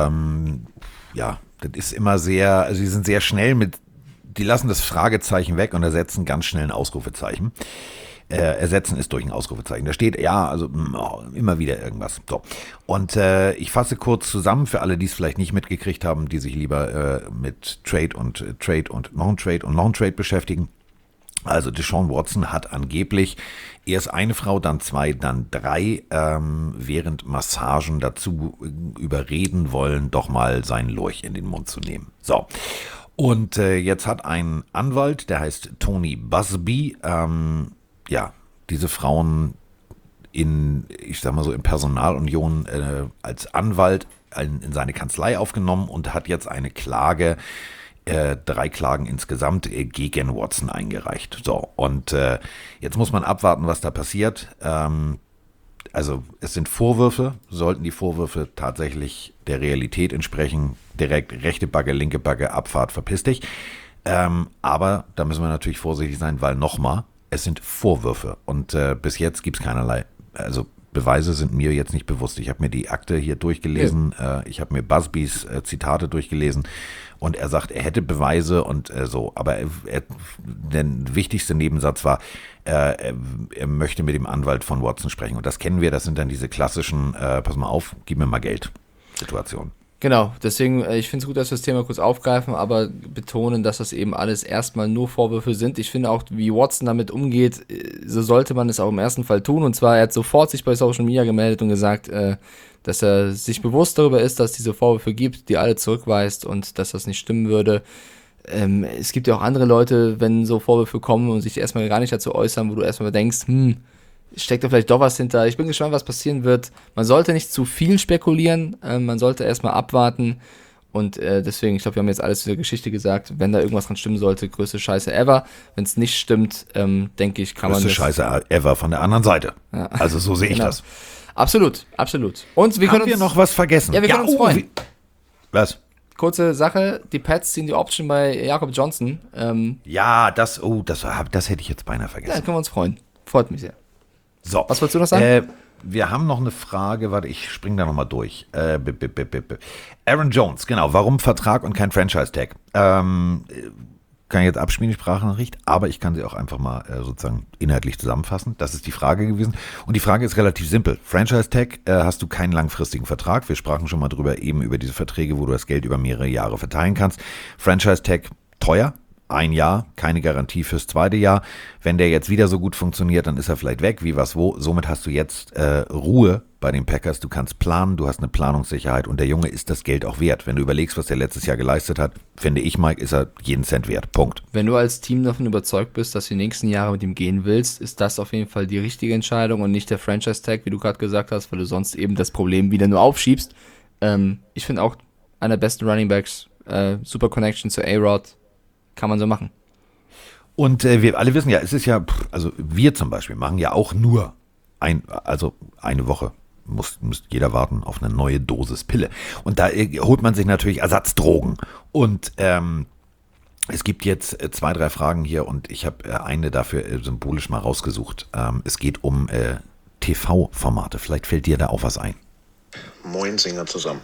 das ist immer sehr, also die sind sehr schnell die lassen das Fragezeichen weg und ersetzen ganz schnell ein Ausrufezeichen. Ersetzen ist durch ein Ausrufezeichen. Da steht, immer wieder irgendwas. So. Und ich fasse kurz zusammen für alle, die es vielleicht nicht mitgekriegt haben, die sich lieber mit Trade und Non-Trade und Long-Trade beschäftigen. Also Deshaun Watson hat angeblich erst eine Frau, dann 2, dann 3 während Massagen dazu überreden wollen, doch mal seinen Lurch in den Mund zu nehmen. So. Und jetzt hat ein Anwalt, der heißt Tony Busby, diese Frauen in Personalunion als Anwalt in seine Kanzlei aufgenommen und hat jetzt eine Klage, 3 Klagen insgesamt gegen Watson eingereicht. So, und jetzt muss man abwarten, was da passiert. Also es sind Vorwürfe, sollten die Vorwürfe tatsächlich der Realität entsprechen, direkt rechte Backe, linke Backe, Abfahrt, verpiss dich. Aber da müssen wir natürlich vorsichtig sein, weil nochmal, es sind Vorwürfe und bis jetzt gibt es keinerlei, also Beweise sind mir jetzt nicht bewusst. Ich habe mir die Akte hier durchgelesen, ich habe mir Busbys Zitate durchgelesen und er sagt, er hätte Beweise und so. Aber der wichtigste Nebensatz war, er möchte mit dem Anwalt von Watson sprechen. Und das kennen wir, das sind dann diese klassischen, pass mal auf, gib mir mal Geld Situationen. Genau, deswegen, ich finde es gut, dass wir das Thema kurz aufgreifen, aber betonen, dass das eben alles erstmal nur Vorwürfe sind. Ich finde auch, wie Watson damit umgeht, so sollte man es auch im ersten Fall tun. Und zwar, er hat sofort sich bei Social Media gemeldet und gesagt, dass er sich bewusst darüber ist, dass es diese Vorwürfe gibt, die alle zurückweist und dass das nicht stimmen würde. Es gibt ja auch andere Leute, wenn so Vorwürfe kommen und sich erstmal gar nicht dazu äußern, wo du erstmal denkst, steckt da vielleicht doch was hinter. Ich bin gespannt, was passieren wird. Man sollte nicht zu viel spekulieren, man sollte erstmal abwarten und deswegen, ich glaube, wir haben jetzt alles zu der Geschichte gesagt. Wenn da irgendwas dran stimmen sollte, größte Scheiße ever. Wenn es nicht stimmt, denke ich, kann man das... Größte Scheiße ever von der anderen Seite. Ja. Also so sehe ich das. Absolut, absolut. Und wir können wir noch was vergessen? Ja, wir können uns freuen. Was? Kurze Sache, die Pats ziehen die Option bei Jakob Johnson. Ja, das hätte ich jetzt beinahe vergessen. Ja, können wir uns freuen. Freut mich sehr. So. Was wolltest du noch sagen? Wir haben noch eine Frage, warte, ich springe da nochmal durch. Aaron Jones, genau, warum Vertrag und kein Franchise-Tag? Kann ich jetzt abspielen, die Sprachnachricht, aber ich kann sie auch einfach mal sozusagen inhaltlich zusammenfassen. Das ist die Frage gewesen. Und die Frage ist relativ simpel. Franchise-Tag, hast du keinen langfristigen Vertrag. Wir sprachen schon mal drüber, eben über diese Verträge, wo du das Geld über mehrere Jahre verteilen kannst. Franchise-Tag, teuer. 1 Jahr, keine Garantie fürs 2. Jahr. Wenn der jetzt wieder so gut funktioniert, dann ist er vielleicht weg, wie was wo. Somit hast du jetzt Ruhe bei den Packers. Du kannst planen, du hast eine Planungssicherheit und der Junge ist das Geld auch wert. Wenn du überlegst, was der letztes Jahr geleistet hat, finde ich, Mike, ist er jeden Cent wert. Punkt. Wenn du als Team davon überzeugt bist, dass du die nächsten Jahre mit ihm gehen willst, ist das auf jeden Fall die richtige Entscheidung und nicht der Franchise-Tag, wie du gerade gesagt hast, weil du sonst eben das Problem wieder nur aufschiebst. Ich finde auch einer der besten Running Backs, super Connection zu A-Rod, kann man so machen. Und wir alle wissen ja, es ist ja, also wir zum Beispiel machen ja auch nur eine Woche. Muss jeder warten auf eine neue Dosis Pille. Und da holt man sich natürlich Ersatzdrogen. Und es gibt jetzt 2, 3 Fragen hier und ich habe eine dafür symbolisch mal rausgesucht. Es geht um TV-Formate. Vielleicht fällt dir da auch was ein. Moin Singer zusammen.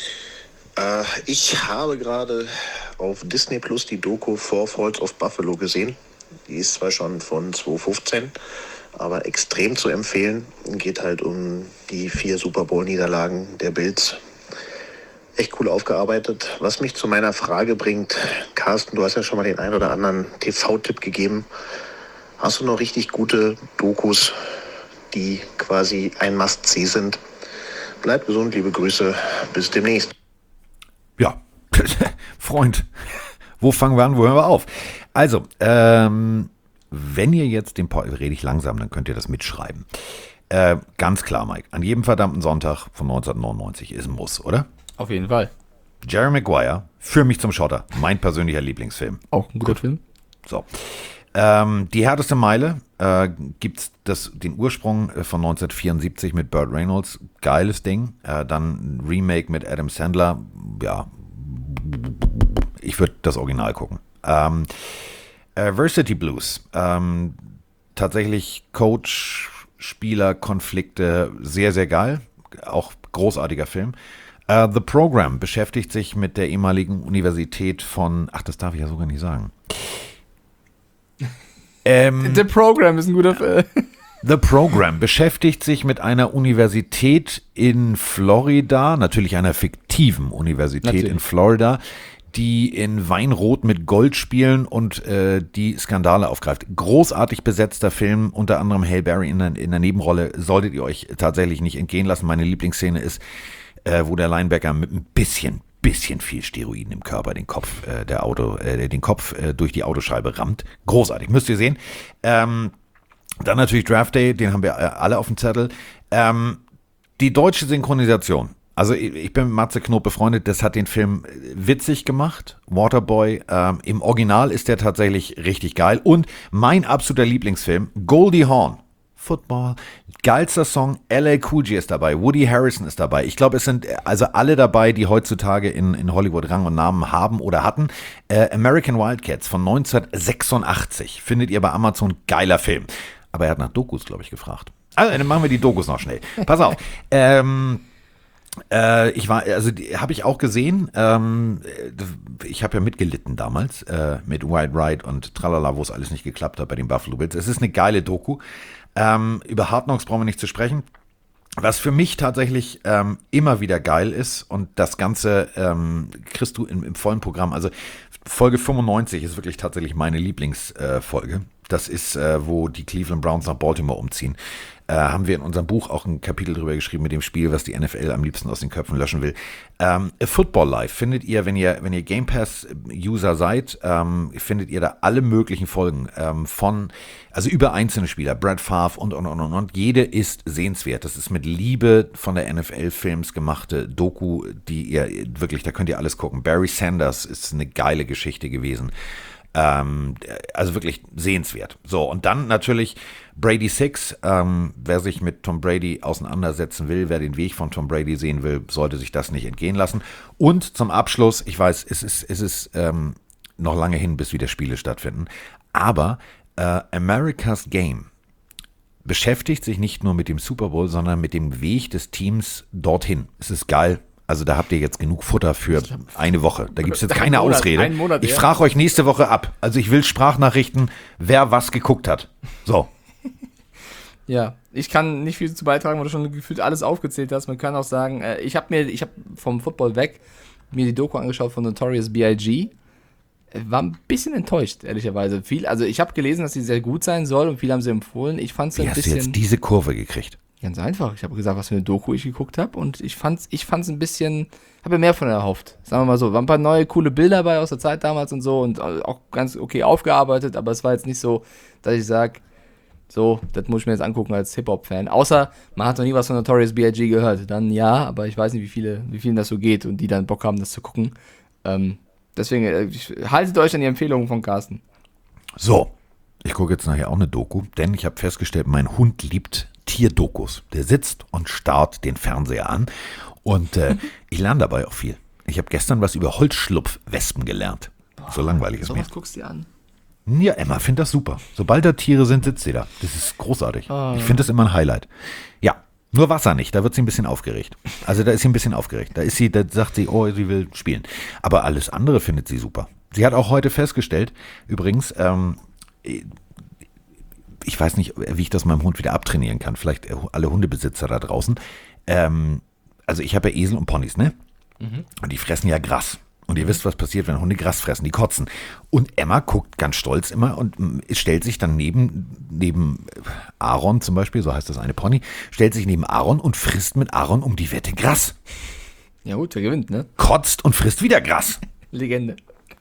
Ich habe gerade auf Disney Plus die Doku Four Falls of Buffalo gesehen. Die ist zwar schon von 2015, aber extrem zu empfehlen. Geht halt um die 4 Super Bowl-Niederlagen der Bills. Echt cool aufgearbeitet. Was mich zu meiner Frage bringt, Carsten, du hast ja schon mal den einen oder anderen TV-Tipp gegeben. Hast du noch richtig gute Dokus, die quasi ein Must-See sind? Bleib gesund, liebe Grüße, bis demnächst. Ja, Freund, wo fangen wir an, wo hören wir auf? Also, wenn ihr jetzt rede ich langsam, dann könnt ihr das mitschreiben. Ganz klar, Mike, an jedem verdammten Sonntag von 1999 ist ein Muss, oder? Auf jeden Fall. Jerry Maguire, für mich zum Schotter, mein persönlicher Lieblingsfilm. Auch ein guter Film. So. Die härteste Meile gibt es den Ursprung von 1974 mit Burt Reynolds, geiles Ding. Dann ein Remake mit Adam Sandler, ja, ich würde das Original gucken. Varsity Blues, tatsächlich Coach, Spieler, Konflikte, sehr, sehr geil, auch großartiger Film. The Program beschäftigt sich mit der ehemaligen Universität von, das darf ich ja sogar nicht sagen. The Program ist ein guter Film. The Program beschäftigt sich mit einer Universität in Florida, natürlich einer fiktiven Universität in Florida, die in Weinrot mit Gold spielen und die Skandale aufgreift. Großartig besetzter Film, unter anderem Halle Berry in der Nebenrolle, solltet ihr euch tatsächlich nicht entgehen lassen. Meine Lieblingsszene ist, wo der Linebacker mit ein bisschen viel Steroiden im Körper den Kopf durch die Autoscheibe rammt. Großartig, müsst ihr sehen. Dann natürlich Draft Day, den haben wir alle auf dem Zettel. Die deutsche Synchronisation. Also ich bin mit Matze Knob befreundet, das hat den Film witzig gemacht. Waterboy, im Original ist der tatsächlich richtig geil. Und mein absoluter Lieblingsfilm, Goldie Hawn. Football, geilster Song, LL Cool J ist dabei, Woody Harrelson ist dabei. Ich glaube, es sind also alle dabei, die heutzutage in Hollywood Rang und Namen haben oder hatten. American Wildcats von 1986 findet ihr bei Amazon, geiler Film. Aber er hat nach Dokus, glaube ich, gefragt. Also, dann machen wir die Dokus noch schnell. Pass auf. Habe ich auch gesehen. Ich habe ja mitgelitten damals mit Wild Ride und Tralala, wo es alles nicht geklappt hat bei den Buffalo Bills. Es ist eine geile Doku. Über Hard Knocks brauchen wir nicht zu sprechen. Was für mich tatsächlich immer wieder geil ist, und das Ganze kriegst du im vollen Programm. Also Folge 95 ist wirklich tatsächlich meine Lieblingsfolge. Das ist, wo die Cleveland Browns nach Baltimore umziehen. Haben wir in unserem Buch auch ein Kapitel drüber geschrieben mit dem Spiel, was die NFL am liebsten aus den Köpfen löschen will. Football Live findet ihr, wenn ihr Game Pass User seid, findet ihr da alle möglichen Folgen also über einzelne Spieler, Brett Favre und. Jede ist sehenswert. Das ist mit Liebe von der NFL-Films gemachte Doku, die ihr wirklich, da könnt ihr alles gucken. Barry Sanders ist eine geile Geschichte gewesen. Also wirklich sehenswert. So, und dann natürlich Brady 6. Wer sich mit Tom Brady auseinandersetzen will, wer den Weg von Tom Brady sehen will, sollte sich das nicht entgehen lassen. Und zum Abschluss, ich weiß, es ist noch lange hin, bis wieder Spiele stattfinden, aber America's Game beschäftigt sich nicht nur mit dem Super Bowl, sondern mit dem Weg des Teams dorthin. Es ist geil. Also da habt ihr jetzt genug Futter für eine Woche. Da gibt es jetzt keine Ausrede. Ich frage euch nächste Woche ab. Also ich will Sprachnachrichten, wer was geguckt hat. So. Ja, ich kann nicht viel zu beitragen, weil du schon gefühlt alles aufgezählt hast. Man kann auch sagen, ich habe vom Football weg mir die Doku angeschaut von Notorious B.I.G. War ein bisschen enttäuscht, ehrlicherweise. Also ich habe gelesen, dass sie sehr gut sein soll und viele haben sie empfohlen. Ich fand sie Wie hast du jetzt diese Kurve gekriegt? Ganz einfach. Ich habe gesagt, was für eine Doku ich geguckt habe, und ich fand's ein bisschen, habe mir mehr von erhofft. Sagen wir mal so, waren ein paar neue coole Bilder dabei aus der Zeit damals und so und auch ganz okay aufgearbeitet, aber es war jetzt nicht so, dass ich sage, so, das muss ich mir jetzt angucken als Hip-Hop-Fan. Außer, man hat noch nie was von Notorious B.I.G. gehört. Dann ja, aber ich weiß nicht, wie vielen das so geht und die dann Bock haben, das zu gucken. Deswegen, haltet euch an die Empfehlungen von Carsten. So, ich gucke jetzt nachher auch eine Doku, denn ich habe festgestellt, mein Hund liebt Tierdokus. Der sitzt und starrt den Fernseher an und ich lerne dabei auch viel. Ich habe gestern was über Holzschlupfwespen gelernt. So langweilig ist mir. Was guckst du dir an? Ja, Emma findet das super. Sobald da Tiere sind, sitzt sie da. Das ist großartig. Ich finde das immer ein Highlight. Ja, nur Wasser nicht. Da wird sie ein bisschen aufgeregt. Also da ist sie ein bisschen aufgeregt. Da sagt sie, oh, sie will spielen. Aber alles andere findet sie super. Sie hat auch heute festgestellt, übrigens, ich weiß nicht, wie ich das meinem Hund wieder abtrainieren kann. Vielleicht alle Hundebesitzer da draußen. Also ich habe ja Esel und Ponys, ne? Mhm. Und die fressen ja Gras. Und ihr wisst, was passiert, wenn Hunde Gras fressen. Die kotzen. Und Emma guckt ganz stolz immer und stellt sich dann neben Aaron zum Beispiel, so heißt das eine Pony, stellt sich neben Aaron und frisst mit Aaron um die Wette Gras. Ja gut, der gewinnt, ne? Kotzt und frisst wieder Gras. Legende.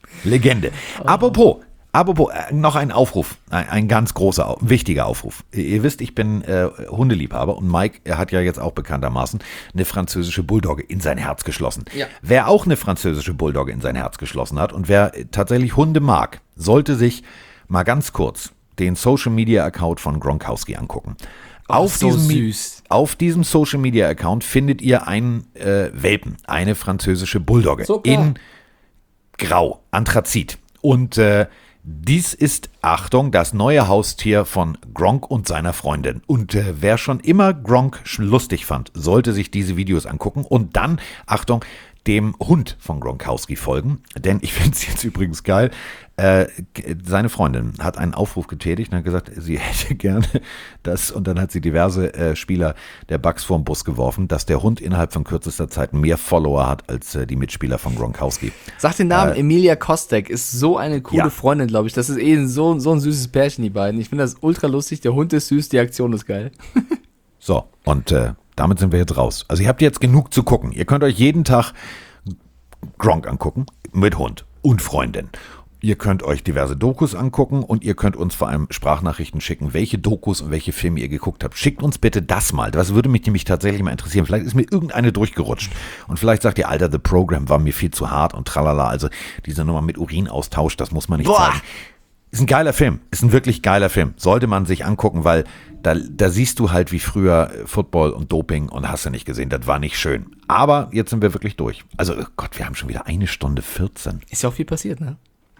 Apropos, noch ein Aufruf, ein ganz großer, wichtiger Aufruf. Ihr wisst, ich bin Hundeliebhaber und Mike hat ja jetzt auch bekanntermaßen eine französische Bulldogge in sein Herz geschlossen. Ja. Wer auch eine französische Bulldogge in sein Herz geschlossen hat und wer tatsächlich Hunde mag, sollte sich mal ganz kurz den Social-Media-Account von Gronkowski angucken. Auf diesem Social-Media-Account findet ihr einen Welpen, eine französische Bulldogge in Grau, Anthrazit. Und dies ist, Achtung, das neue Haustier von Gronk und seiner Freundin. Und wer schon immer Gronk lustig fand, sollte sich diese Videos angucken und dann, Achtung, dem Hund von Gronkowski folgen. Denn ich finde es jetzt übrigens geil. Seine Freundin hat einen Aufruf getätigt und hat gesagt, sie hätte gerne das, und dann hat sie diverse Spieler der Bucks vorm Bus geworfen, dass der Hund innerhalb von kürzester Zeit mehr Follower hat als die Mitspieler von Gronkowski. Sag den Namen, Emilia Kostek ist so eine coole Freundin, glaube ich. Das ist so ein süßes Pärchen, die beiden. Ich finde das ultra lustig. Der Hund ist süß, die Aktion ist geil. So, und damit sind wir jetzt raus. Also ihr habt jetzt genug zu gucken. Ihr könnt euch jeden Tag Gronk angucken mit Hund und Freundin. Ihr könnt euch diverse Dokus angucken und ihr könnt uns vor allem Sprachnachrichten schicken, welche Dokus und welche Filme ihr geguckt habt. Schickt uns bitte das mal. Das würde mich nämlich tatsächlich mal interessieren. Vielleicht ist mir irgendeine durchgerutscht. Und vielleicht sagt ihr, Alter, The Program war mir viel zu hart und tralala. Also diese Nummer mit Urinaustausch, das muss man nicht zeigen. Ist ein geiler Film. Ist ein wirklich geiler Film. Sollte man sich angucken, weil da siehst du halt wie früher Football und Doping und hast du nicht gesehen. Das war nicht schön. Aber jetzt sind wir wirklich durch. Also, oh Gott, wir haben schon wieder 1 Stunde 14. Ist ja auch viel passiert, ne?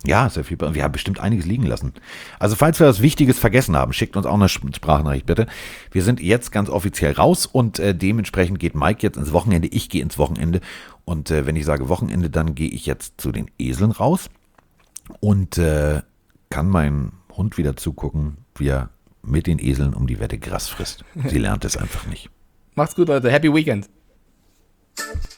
Ja, sehr viel. Wir haben bestimmt einiges liegen lassen. Also falls wir was Wichtiges vergessen haben, schickt uns auch eine Sprachnachricht bitte. Wir sind jetzt ganz offiziell raus und dementsprechend geht Mike jetzt ins Wochenende. Ich gehe ins Wochenende. Und wenn ich sage Wochenende, dann gehe ich jetzt zu den Eseln raus und kann meinem Hund wieder zugucken, wie er mit den Eseln um die Wette Gras frisst. Sie lernt es einfach nicht. Macht's gut, Leute. Happy Weekend.